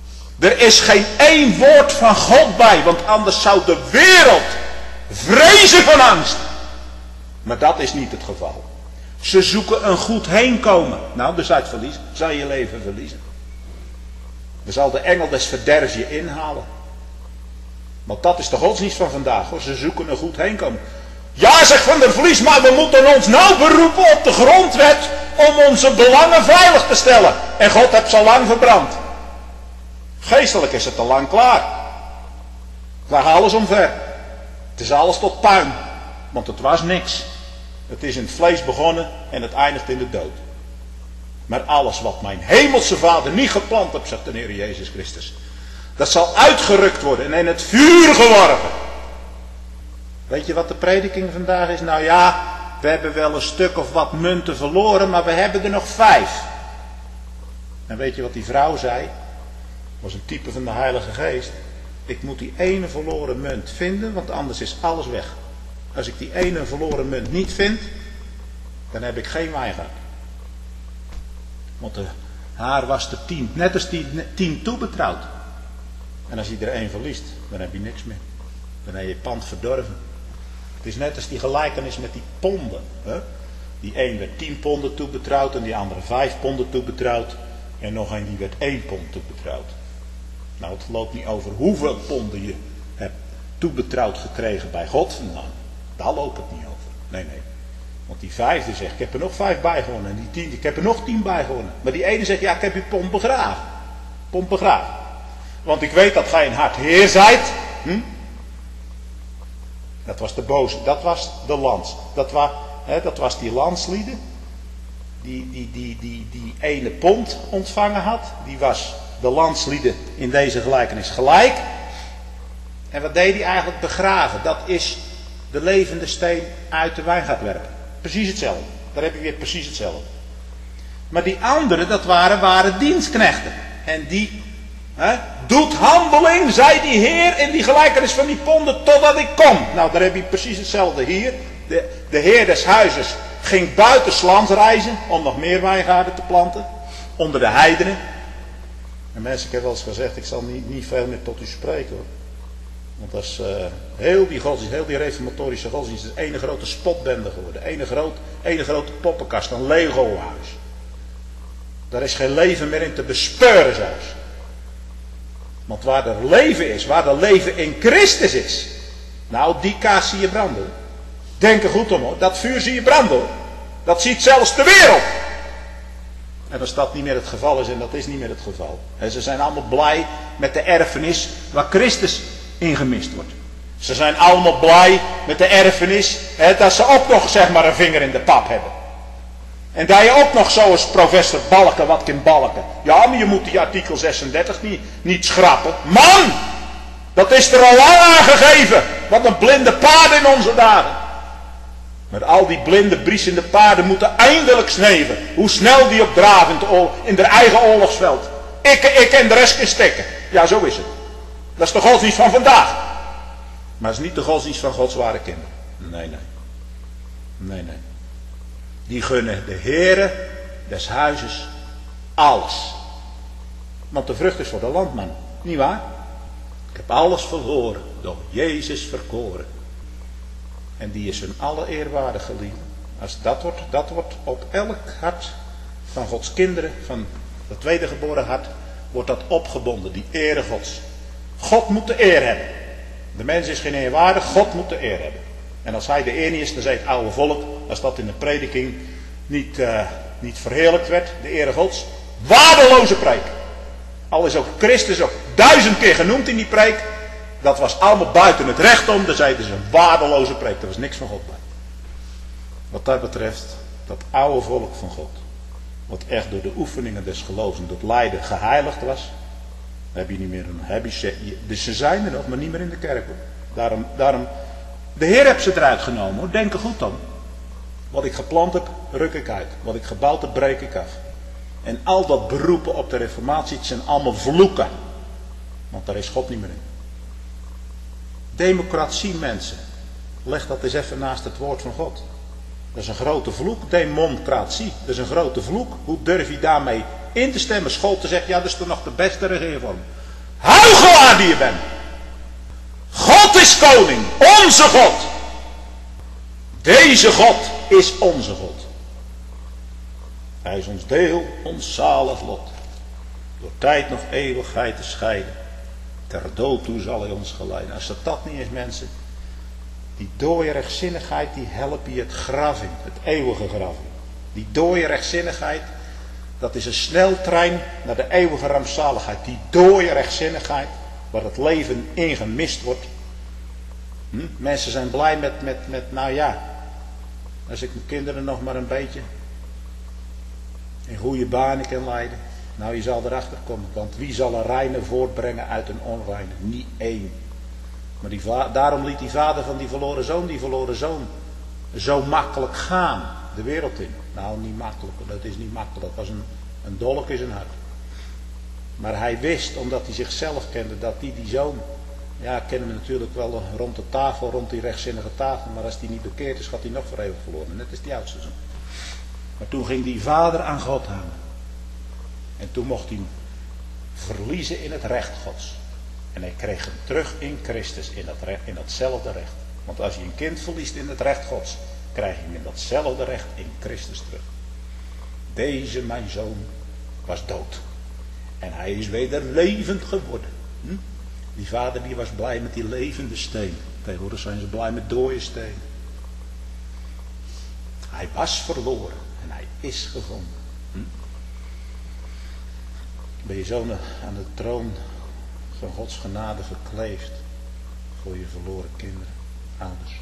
Er is geen één woord van God bij, want anders zou de wereld vrezen van angst. Maar dat is niet het geval. Ze zoeken een goed heenkomen. Nou, dus uit verlies, zal je leven verliezen. Dan zal de engel des verderfs je inhalen. Want dat is de godsdienst van vandaag, hoor. Ze zoeken een goed heenkomen. Ja, zegt Van der Vlies, maar we moeten ons nou beroepen op de grondwet om onze belangen veilig te stellen. En God heeft ze al lang verbrand. Geestelijk is het al lang klaar. Daar gaat alles omver. Het is alles tot puin. Want het was niks. Het is in het vlees begonnen en het eindigt in de dood. Maar alles wat mijn hemelse Vader niet geplant heeft, zegt de Heer Jezus Christus, dat zal uitgerukt worden en in het vuur geworpen. Weet je wat de prediking vandaag is? Nou ja, we hebben wel een stuk of wat munten verloren, maar we hebben er nog vijf. En weet je wat die vrouw zei? Was een type van de Heilige Geest. Ik moet die ene verloren munt vinden, want anders is alles weg. Als ik die ene verloren munt niet vind, dan heb ik geen wijngaard. Want de, haar was de tien, net als die tien toebetrouwd. En als je er één verliest, dan heb je niks meer. Dan heb je pand verdorven. Het is net als die gelijkenis met die ponden. Hè? Die een werd tien ponden toebetrouwd en die andere vijf ponden toebetrouwd. En nog een die werd één pond toebetrouwd. Nou, het loopt niet over hoeveel ponden je hebt toebetrouwd gekregen bij God. Nou, daar loopt het niet over. Nee, nee. Want die vijfde zegt, ik heb er nog vijf bij gewonnen. En die tien, ik heb er nog tien bij gewonnen. Maar die ene zegt, ja, ik heb je pond begraven. Pond begraven. Want ik weet dat gij een hard heer zijt. Hm? Dat was de boze, dat was de lans. Dat, was, hè, dat was die lanslieden. Die, die, die, die, die ene pond ontvangen had. Die was de lanslieden in deze gelijkenis gelijk. En wat deed hij eigenlijk? Begraven. Dat is de levende steen uit de wijngaard werpen. Precies hetzelfde. Daar heb je weer precies hetzelfde. Maar die anderen, dat waren, waren dienstknechten. En die hè, doet handeling, zei die Heer in die gelijkenis van die ponden, totdat ik kom. Nou, daar heb je precies hetzelfde hier. De, de Heer des huizes ging buitenslands reizen om nog meer wijngaarden te planten. Onder de heidenen. En mensen, ik heb wel eens gezegd, ik zal niet, niet veel meer tot u spreken hoor. Want dat is uh, heel die godsdienst, heel die reformatorische godsdienst, is een ene grote spotbende geworden. Ene, groot, ene grote poppenkast, een Lego-huis. Daar is geen leven meer in te bespeuren zelfs. Want waar er leven is, waar er leven in Christus is, nou die kaas zie je branden. Denk er goed om hoor, dat vuur zie je branden hoor. Dat ziet zelfs de wereld. En als dat niet meer het geval is, en dat is niet meer het geval. En ze zijn allemaal blij met de erfenis waar Christus ingemist wordt. Ze zijn allemaal blij met de erfenis, hè, dat ze ook nog zeg maar een vinger in de pap hebben. En dat je ook nog zoals professor Balken wat kan balken. Ja, maar je moet die artikel zesendertig niet, niet schrappen. Man! Dat is er al lang aangegeven. Wat een blinde paarden in onze dagen. Maar al die blinde, briesende paarden moeten eindelijk sneven. Hoe snel die op draven in de eigen oorlogsveld. Ik, ik en de rest kan stikken. Ja, zo is het. Dat is de godsdienst van vandaag. Maar het is niet de godsdienst van Gods ware kinderen. Nee, nee. Nee, nee. Die gunnen de Heere des huizes alles. Want de vrucht is voor de landman. Niet waar? Ik heb alles verloren. Door Jezus verkoren. En die is hun alle eerwaardig geliefde. Als dat wordt, dat wordt op elk hart van Gods kinderen, van het tweede geboren hart, wordt dat opgebonden. Die ere Gods. God moet de eer hebben. De mens is geen eerwaardig, God moet de eer hebben. En als hij de eer niet is, dan zei het oude volk, als dat in de prediking niet, uh, niet verheerlijkt werd, de ere Gods, waardeloze preek. Al is ook Christus ook duizend keer genoemd in die preek, dat was allemaal buiten het recht om, dan zei het is een waardeloze preek, er was niks van God bij. Wat dat betreft, dat oude volk van God, wat echt door de oefeningen des geloofs en door het lijden geheiligd was, heb je niet meer een, heb je, dus ze zijn er nog, maar niet meer in de kerk. Hoor. Daarom, daarom, de Heer heeft ze eruit genomen, hoor. Denk er goed aan. Wat ik geplant heb, ruk ik uit. Wat ik gebouwd heb, breek ik af. En al dat beroepen op de reformatie, het zijn allemaal vloeken. Want daar is God niet meer in. Democratie, mensen. Leg dat eens even naast het woord van God. Dat is een grote vloek. Democratie, dat is een grote vloek. Hoe durf je daarmee in te stemmen? Scholte zegt, ja, dat is toch nog de beste regeervorm. Huichelaar die je bent. God is koning, onze God. Deze God is onze God. Hij is ons deel, ons zalig lot. Door tijd nog eeuwigheid te scheiden. Ter dood toe zal hij ons geleiden. Als dat dat niet is, mensen. Die dooie rechtzinnigheid, die helpt je het graf in. Het eeuwige graf in. Die dooie rechtzinnigheid, dat is een sneltrein naar de eeuwige rampzaligheid. Die dooie rechtzinnigheid, waar het leven in gemist wordt. Hm? Mensen zijn blij met, met, met, nou ja, als ik mijn kinderen nog maar een beetje in goede banen kan leiden. Nou, je zal erachter komen, want wie zal een reine voortbrengen uit een onreine? Niet één. Maar die va- daarom liet die vader van die verloren zoon, die verloren zoon, zo makkelijk gaan de wereld in. Nou, niet makkelijk, dat is niet makkelijk. Dat was een, een dolk in zijn hart. Maar hij wist, omdat hij zichzelf kende, dat die, die zoon, ja, kennen we natuurlijk wel rond de tafel, rond die rechtzinnige tafel, maar als die niet bekeerd is, gaat hij nog voor eeuwig verloren. Net is die oudste zoon. Maar toen ging die vader aan God hangen. En toen mocht hij verliezen in het recht Gods. En hij kreeg hem terug in Christus, in, dat recht, in datzelfde recht. Want als je een kind verliest in het recht Gods, krijg je hem in datzelfde recht in Christus terug. Deze mijn zoon was dood. En hij is weder levend geworden. Hm? Die vader die was blij met die levende steen. Tegenwoordig zijn ze blij met dode steen. Hij was verloren en hij is gevonden. Hm? Ben je zo aan de troon van Gods genade gekleefd voor je verloren kinderen, ouders?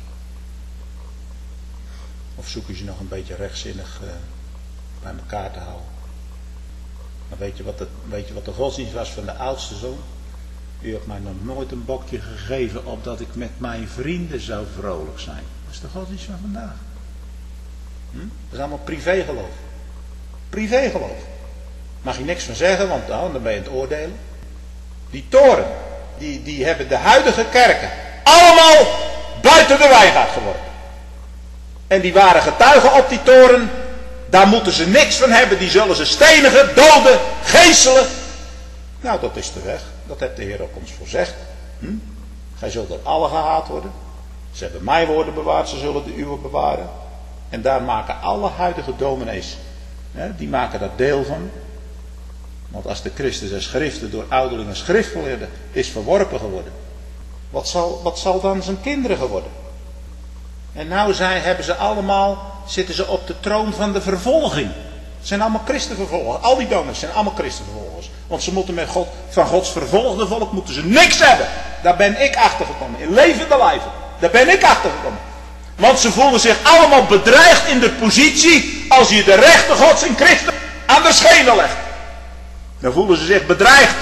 Of zoeken ze nog een beetje rechtzinnig uh, bij elkaar te houden? Maar weet je, wat de, weet je wat de godsdienst was van de oudste zoon? U hebt mij nog nooit een bokje gegeven opdat ik met mijn vrienden zou vrolijk zijn. Dat is de godsdienst van vandaag. Hm? Dat is allemaal privégeloof. Privégeloof. Mag je niks van zeggen, want nou, dan ben je het oordelen. Die toren, die, die hebben de huidige kerken allemaal buiten de wijngaard geworpen. En die waren getuigen op die toren. Daar moeten ze niks van hebben. Die zullen ze stenigen, doden, geeselen. Nou, dat is de weg. Dat heeft de Heer ook ons voorzegd. Hm? Gij zult door alle gehaat worden. Ze hebben mijn woorden bewaard, ze zullen de uwe bewaren. En daar maken alle huidige dominees, hè, die maken daar deel van. Want als de Christus en schriften door ouderlingen schriftgeleerden is verworpen geworden, wat zal, wat zal dan zijn kinderen geworden? En nou zijn, hebben ze allemaal, zitten ze op de troon van de vervolging. Het zijn allemaal christenvervolgers. Al die dominees zijn allemaal christenvervolgers. Want ze moeten met God, van Gods vervolgde volk moeten ze niks hebben. Daar ben ik achter gekomen. In levende lijven. Daar ben ik achter gekomen. Want ze voelen zich allemaal bedreigd in de positie als je de rechten Gods in Christus aan de schenen legt. Dan voelen ze zich bedreigd.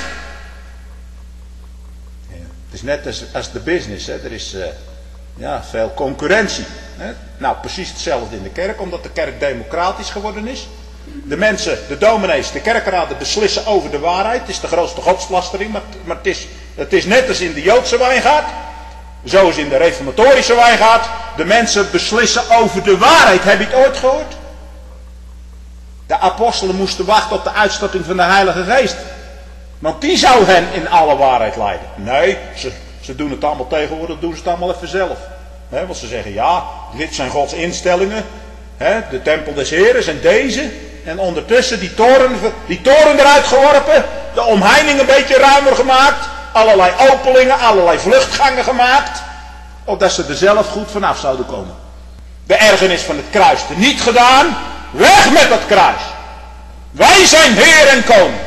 Ja, het is net als, als de business. Hè. Er is uh, ja, veel concurrentie. Hè. Nou, precies hetzelfde in de kerk, omdat de kerk democratisch geworden is. De mensen, de dominees, de kerkraden beslissen over de waarheid. Het is de grootste godslastering, maar, maar het, is, het is net als in de Joodse wijngaard. Zoals in de reformatorische wijngaard. De mensen beslissen over de waarheid. Heb je het ooit gehoord? De apostelen moesten wachten op de uitstorting van de Heilige Geest. Want die zou hen in alle waarheid leiden. Nee, ze, ze doen het allemaal tegenwoordig, doen ze het allemaal even zelf. He, want ze zeggen, ja, dit zijn Gods instellingen. He, de tempel des Heeren en deze. En ondertussen die toren, die toren eruit geworpen. De omheining een beetje ruimer gemaakt. Allerlei openingen, allerlei vluchtgangen gemaakt. Opdat ze er zelf goed vanaf zouden komen. De ergernis van het kruis er niet gedaan. Weg met dat kruis. Wij zijn Heer en Koning.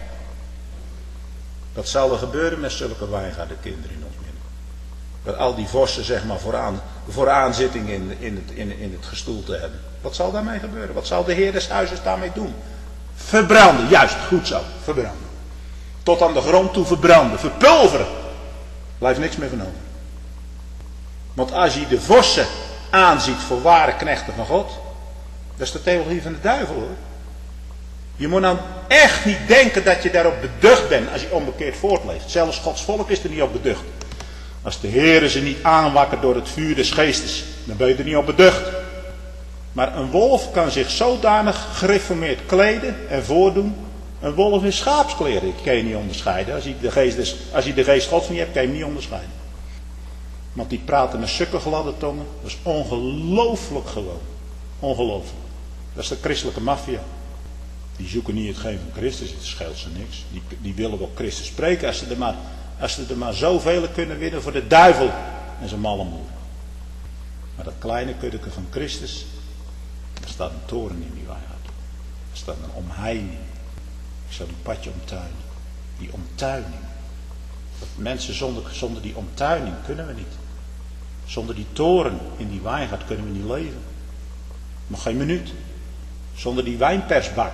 Wat zal er gebeuren met zulke wijngaardenkinderen in ons midden? Dat al die vossen zeg maar vooraan, vooraan zitting in, in, het, in, in het gestoelte hebben. Wat zal daarmee gebeuren? Wat zal de Heer des huizes daarmee doen? Verbranden, juist, goed zo, verbranden. Tot aan de grond toe verbranden, verpulveren. Blijft niks meer van over. Want als je de vossen aanziet voor ware knechten van God, dat is de theologie van de duivel hoor. Je moet nou echt niet denken dat je daarop beducht bent als je onbekeerd voortleeft. Zelfs Gods volk is er niet op beducht. Als de Heer ze niet aanwakkert door het vuur des geestes, dan ben je er niet op beducht. Maar een wolf kan zich zodanig gereformeerd kleden en voordoen, Een wolf in schaapskleren, die kan je niet onderscheiden. Als je de geest, des, als je de geest Gods niet hebt, kan je hem niet onderscheiden. Want die praten met zulke gladde tongen. Dat is ongelooflijk gewoon. Ongelooflijk. Dat is de christelijke maffia. Die zoeken niet hetgeen van Christus, het scheelt ze niks. Die, die willen wel Christus spreken als ze er maar, als ze er maar zoveel kunnen winnen voor de duivel en zijn malle moer. Maar dat kleine kuddeke van Christus, er staat een toren in die wijngaard. Er staat een omheining. Ik zou die padje omtuinen. Die omtuining. Dat mensen zonder, zonder die omtuining kunnen we niet. Zonder die toren in die wijngaard kunnen we niet leven. Nog geen minuut. Zonder die wijnpersbak.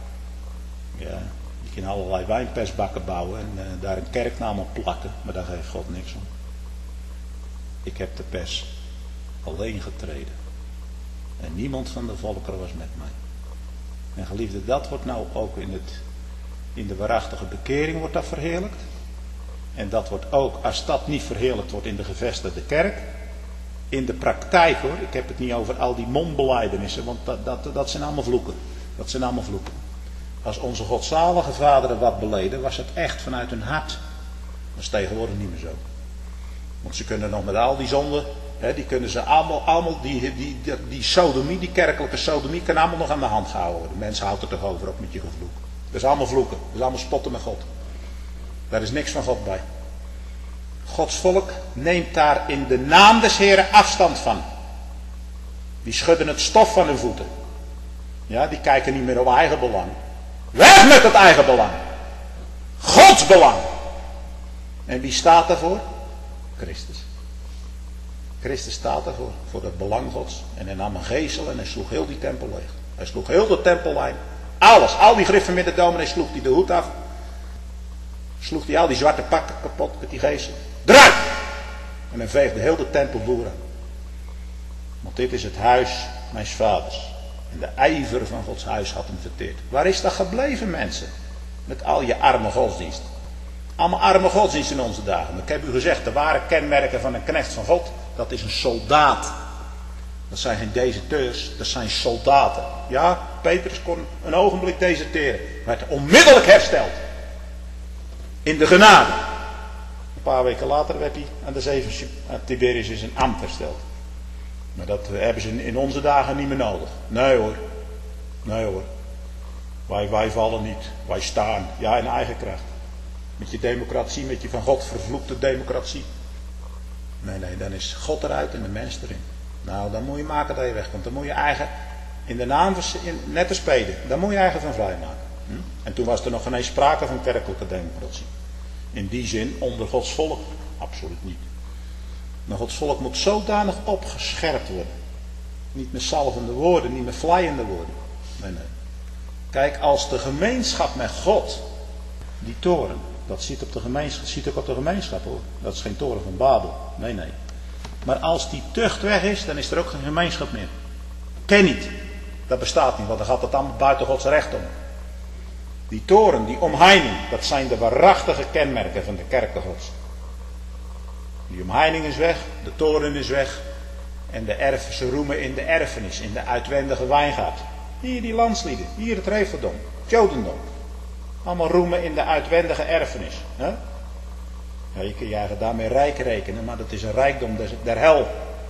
Ja, je kan allerlei wijnpersbakken bouwen en uh, daar een kerknaam op plakken. Maar daar geeft God niks om. Ik heb de pers alleen getreden. En niemand van de volkeren was met mij. En geliefde, dat wordt nou ook in, het, in de waarachtige bekering wordt dat verheerlijkt. En dat wordt ook, als dat niet verheerlijkt wordt in de gevestigde kerk. In de praktijk hoor, ik heb het niet over al die mondbelijdenissen, want dat, dat, dat zijn allemaal vloeken. Dat zijn allemaal vloeken. Als onze godzalige vaderen wat beleden, was het echt vanuit hun hart. Dat is tegenwoordig niet meer zo. Want ze kunnen nog met al die zonden, hè, die kunnen ze allemaal, allemaal die, die, die, die sodomie, die kerkelijke sodomie, kan allemaal nog aan de hand gehouden worden. Mensen houden er toch over op met je gevloek. Dat is allemaal vloeken, dat is allemaal spotten met God. Daar is niks van God bij. Gods volk neemt daar in de naam des Heren afstand van. Die schudden het stof van hun voeten. Ja, die kijken niet meer op eigen belang. Weg met het eigen belang. Gods belang. En wie staat daarvoor? Christus. Christus staat daarvoor. Voor het belang Gods. En hij nam een gezel en hij sloeg heel die tempel leeg. Hij sloeg heel de tempellijn. Alles. Al die griffen met de dominee sloeg hij de hoed af. Sloeg hij al die zwarte pakken kapot met die gezel. Eruit! En hij veegde heel de tempelboer aan. Want dit is het huis mijns vaders. En de ijver van Gods huis had hem verteerd. Waar is dat gebleven, mensen? Met al je arme godsdienst. Allemaal arme godsdienst in onze dagen. Ik heb u gezegd, de ware kenmerken van een knecht van God, dat is een soldaat. Dat zijn geen deserteurs, dat zijn soldaten. Ja, Petrus kon een ogenblik deserteren. Maar werd onmiddellijk hersteld. In de genade. Een paar weken later werd hij aan de zeven aan Tiberius in zijn ambt hersteld. Maar dat hebben ze in onze dagen niet meer nodig. Nee hoor. Nee hoor. Wij, wij vallen niet. Wij staan. Ja, in eigen kracht. Met je democratie, met je van God vervloekte democratie. Nee, nee, dan is God eruit en de mens erin. Nou, dan moet je maken dat je wegkomt. Dan moet je eigen, in de naam van, net als speden, dan moet je eigen van vrijmaken. Hm? En toen was er nog geen eens sprake van kerkelijke democratie. In die zin, onder Gods volk, absoluut niet. Maar Gods volk moet zodanig opgescherpt worden. Niet met salvende woorden, niet met vleiende woorden. Nee, nee. Kijk, als de gemeenschap met God, die toren, dat ziet, op de gemeenschap, ziet ook op de gemeenschap hoor. Dat is geen toren van Babel. Nee, nee. Maar als die tucht weg is, dan is er ook geen gemeenschap meer. Ken niet. Dat bestaat niet, want dan gaat het allemaal buiten Gods recht om. Die toren, die omheining, dat zijn de waarachtige kenmerken van de kerken Gods. Die omheining is weg, de toren is weg. En de erf, ze roemen in de erfenis, in de uitwendige wijngaard. Hier die landslieden, hier het Reveldom, het Jodendom. Allemaal roemen in de uitwendige erfenis. Hè? Ja, je kunt je eigen daarmee rijk rekenen, maar dat is een rijkdom der hel.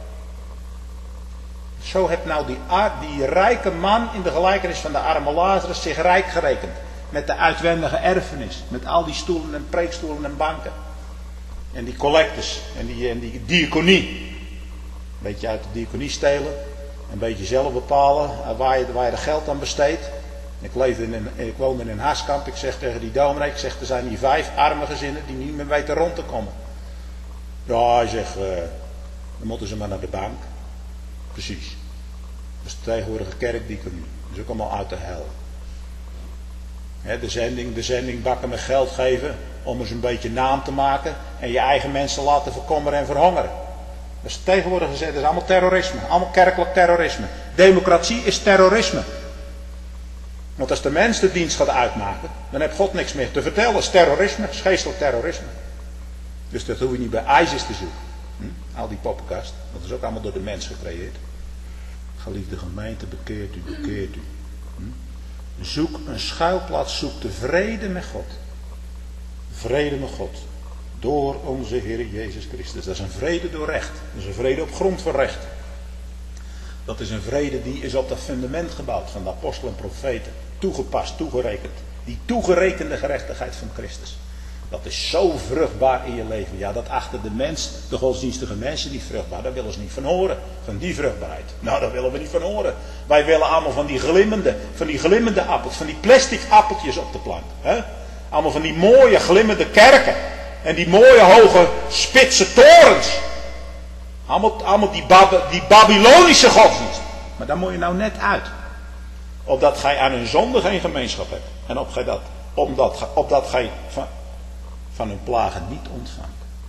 Zo heeft nou die, die rijke man in de gelijkenis van de arme Lazarus zich rijk gerekend. Met de uitwendige erfenis. Met al die stoelen en preekstoelen en banken. En die collectes. En die, en die diaconie. Een beetje uit de diaconie stelen. Een beetje zelf bepalen waar je, waar je de geld aan besteedt. Ik, leefde in een, ik woonde in een Haaskamp. Ik zeg tegen die dominee. Ik zeg er zijn hier vijf arme gezinnen die niet meer weten rond te komen. Ja, hij zegt. Uh, dan moeten ze maar naar de bank. Precies. Dat is de tegenwoordige kerkdiaconie. Dat is ook allemaal uit de hel. He, de zending, de zending bakken met geld geven om eens een beetje naam te maken en je eigen mensen laten verkommeren en verhongeren. Dat is tegenwoordig gezegd, dat is allemaal terrorisme, allemaal kerkelijk terrorisme. Democratie is terrorisme. Want als de mens de dienst gaat uitmaken, dan heeft God niks meer te vertellen. Dat is terrorisme, dat is geestelijk terrorisme. Dus dat hoef je niet bij ISIS te zoeken. Hm? Al die poppenkast, dat is ook allemaal door de mens gecreëerd. Geliefde gemeente, bekeert u, bekeert u. Hm? Zoek een schuilplaats, zoek de vrede met God. Vrede met God. Door onze Heer Jezus Christus. Dat is een vrede door recht. Dat is een vrede op grond van recht. Dat is een vrede die is op dat fundament gebouwd van de apostelen en profeten. Toegepast, toegerekend. Die toegerekende gerechtigheid van Christus. Dat is zo vruchtbaar in je leven. Ja, dat achter de mens, de godsdienstige mensen die vruchtbaar, daar willen ze niet van horen. Van die vruchtbaarheid. Nou, daar willen we niet van horen. Wij willen allemaal van die glimmende, van die glimmende appels, van die plastic appeltjes op de plank. Hè? Allemaal van die mooie glimmende kerken. En die mooie hoge spitse torens. Allemaal, allemaal die, Bab, die Babylonische godsdienst. Maar daar moet je nou net uit. Opdat gij aan hun zonde geen gemeenschap hebt. En op gij dat, opdat, opdat gij van, van hun plagen niet ontvangt.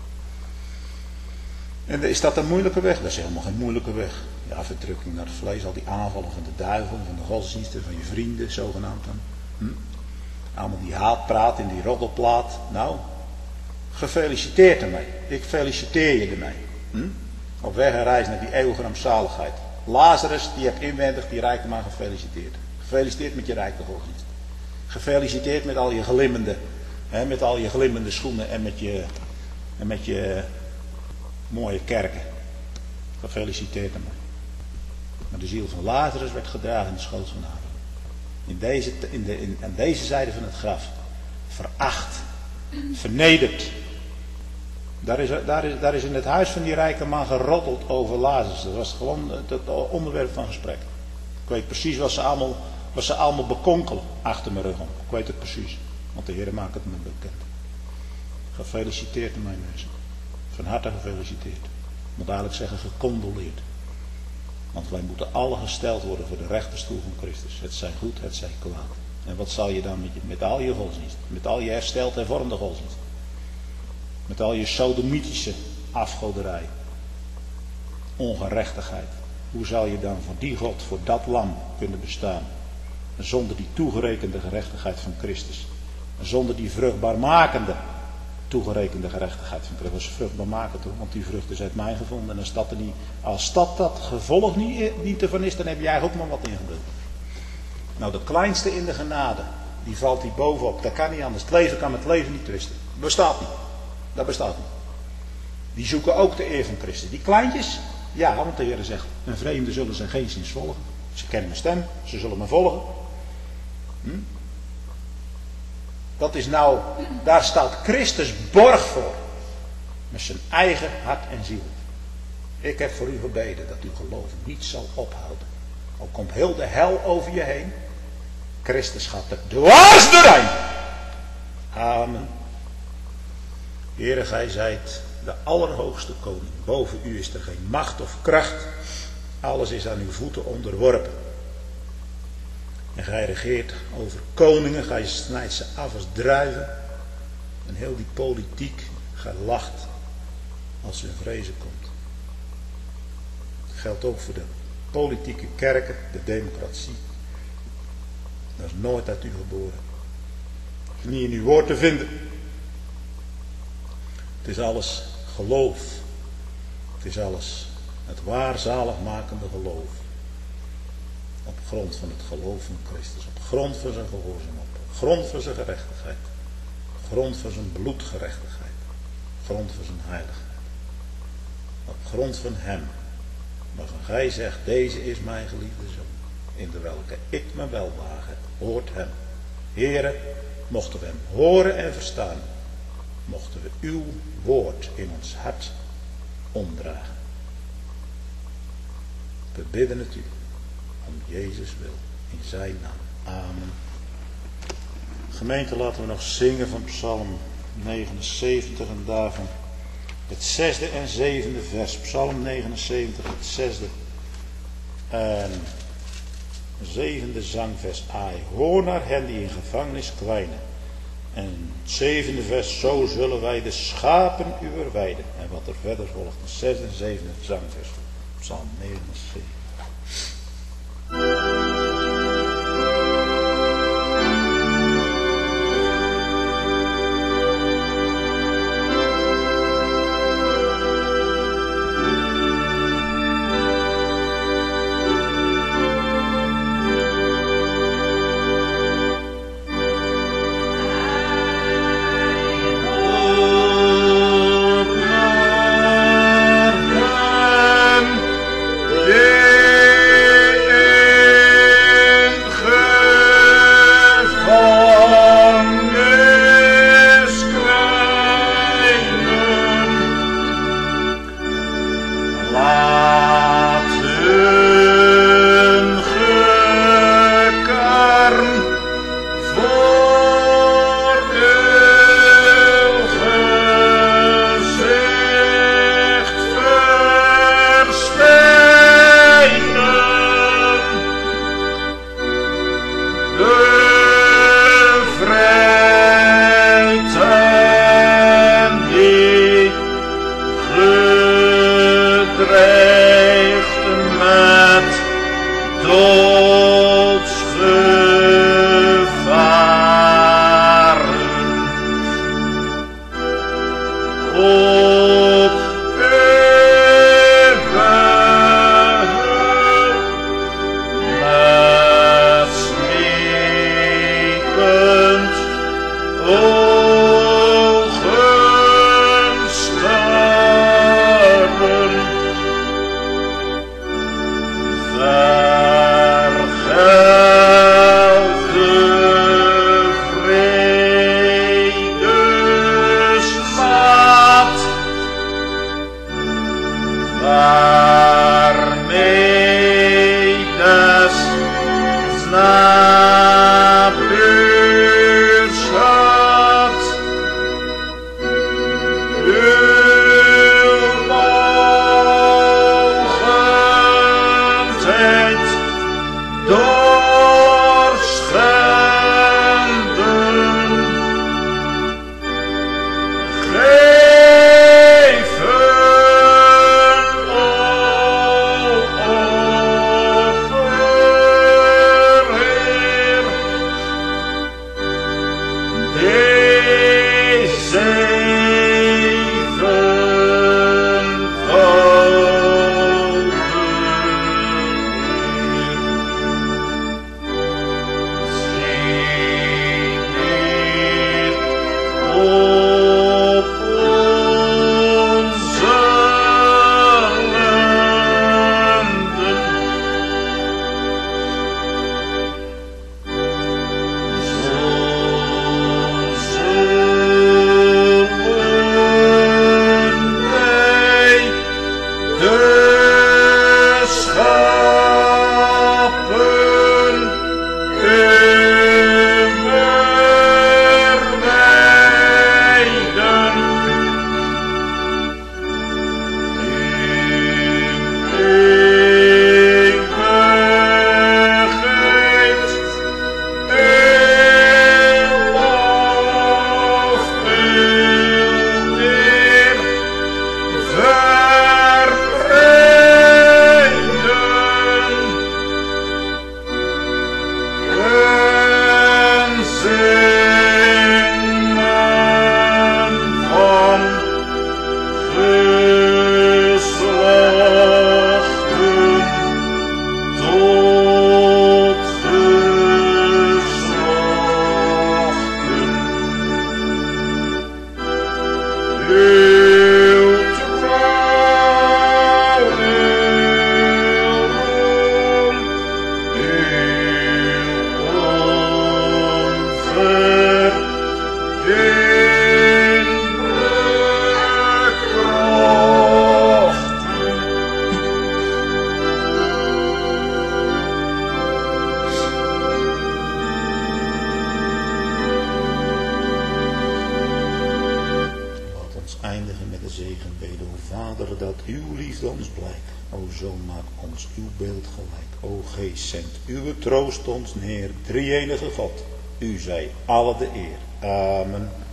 En is dat een moeilijke weg? Dat is helemaal geen moeilijke weg. Ja, verdrukking naar het vlees, al die aanvallen van de duivel, van de godsdiensten, van je vrienden, zogenaamd dan. Hm? Allemaal die haatpraat in die roddelplaat. Nou, gefeliciteerd ermee. Ik feliciteer je ermee. Hm? Op weg en reis naar die eeuwige rampzaligheid. Lazarus, die hebt inwendig die rijke man gefeliciteerd. Gefeliciteerd met je rijke godsdienst. Gefeliciteerd met al je glimmende, hè, met al je glimmende schoenen en met je, en met je mooie kerken. Gefeliciteerd ermee. Maar de ziel van Lazarus werd gedragen in de schoot van Abraham. In deze, in de, in, aan deze zijde van het graf. Veracht. Vernederd. Daar is, daar, is, daar is in het huis van die rijke man geroddeld over Lazarus. Dat was gewoon het, het onderwerp van gesprek. Ik weet precies wat ze allemaal, wat ze allemaal bekonkelen achter mijn rug om. Ik weet het precies. Want de Heer maakt het me bekend. Gefeliciteerd aan mijn mensen. Van harte gefeliciteerd. Ik moet eigenlijk zeggen gecondoleerd. Want wij moeten alle gesteld worden voor de rechterstoel van Christus. Het zij goed, het zij kwaad. En wat zal je dan met, je, met al je godsdienst? Met al je hersteld hervormde godsdienst? Met al je sodomitische afgoderij. Ongerechtigheid. Hoe zal je dan voor die God, voor dat lam kunnen bestaan? Zonder die toegerekende gerechtigheid van Christus. Zonder die vruchtbaarmakende toegerekende gerechtigheid van Christus. Dat is vruchtbaarmakend hoor, want die vrucht is uit mij gevonden. En als dat, er niet, als dat, dat gevolg niet, niet ervan is, dan heb jij ook maar wat ingeduld. Nou, de kleinste in de genade, die valt hier bovenop. Dat kan niet anders. Het leven kan met het leven niet twisten. Dat bestaat niet. Dat bestaat niet. Die zoeken ook de eer van Christus. Die kleintjes, ja, want de Heer zegt, een vreemde zullen ze geen zins volgen. Ze kennen mijn stem, ze zullen me volgen. Hm? Dat is nou, daar staat Christus borg voor. Met zijn eigen hart en ziel. Ik heb voor u gebeden dat uw geloof niet zal ophouden. Al komt heel de hel over je heen. Christus gaat er dwars doorheen. Amen. Heere, gij zijt de allerhoogste koning. Boven u is er geen macht of kracht. Alles is aan uw voeten onderworpen. En gij regeert over koningen. Gij snijdt ze af als druiven. En heel die politiek, gij lacht als u in vrezen komt. Dat geldt ook voor de politieke kerken, de democratie. Dat is nooit uit u geboren. Dat is niet in uw woord te vinden. Het is alles geloof. Het is alles het waar zaligmakende geloof. Op grond van het geloof van Christus. Op grond van zijn gehoorzaamheid. Op grond van zijn gerechtigheid. Op grond van zijn bloedgerechtigheid. Op grond van zijn heiligheid. Op grond van hem. Waarvan gij zegt, deze is mijn geliefde zoon. In de welke ik me welbehagen heb. Hoort hem. Here, mochten we hem horen en verstaan. Mochten we uw woord in ons hart omdragen. We bidden het u. Om Jezus wil. In zijn naam. Amen. Gemeente, laten we nog zingen van Psalm negenenzeventig. En daarvan het zesde en zevende vers. Psalm negenenzeventig, het zesde en zevende zangvers. Ai, hoor naar hen die in gevangenis kwijnen. En het zevende vers, zo zullen wij de schapen uwer weiden. En wat er verder volgt, het zesde en zevende zangvers. Psalm negenenzeventig. liefde ons blijk. O Zoon, maak ons uw beeld gelijk. O Geest, zendt uw troost ons neer. Drie-enige God, u zij alle de eer. Amen.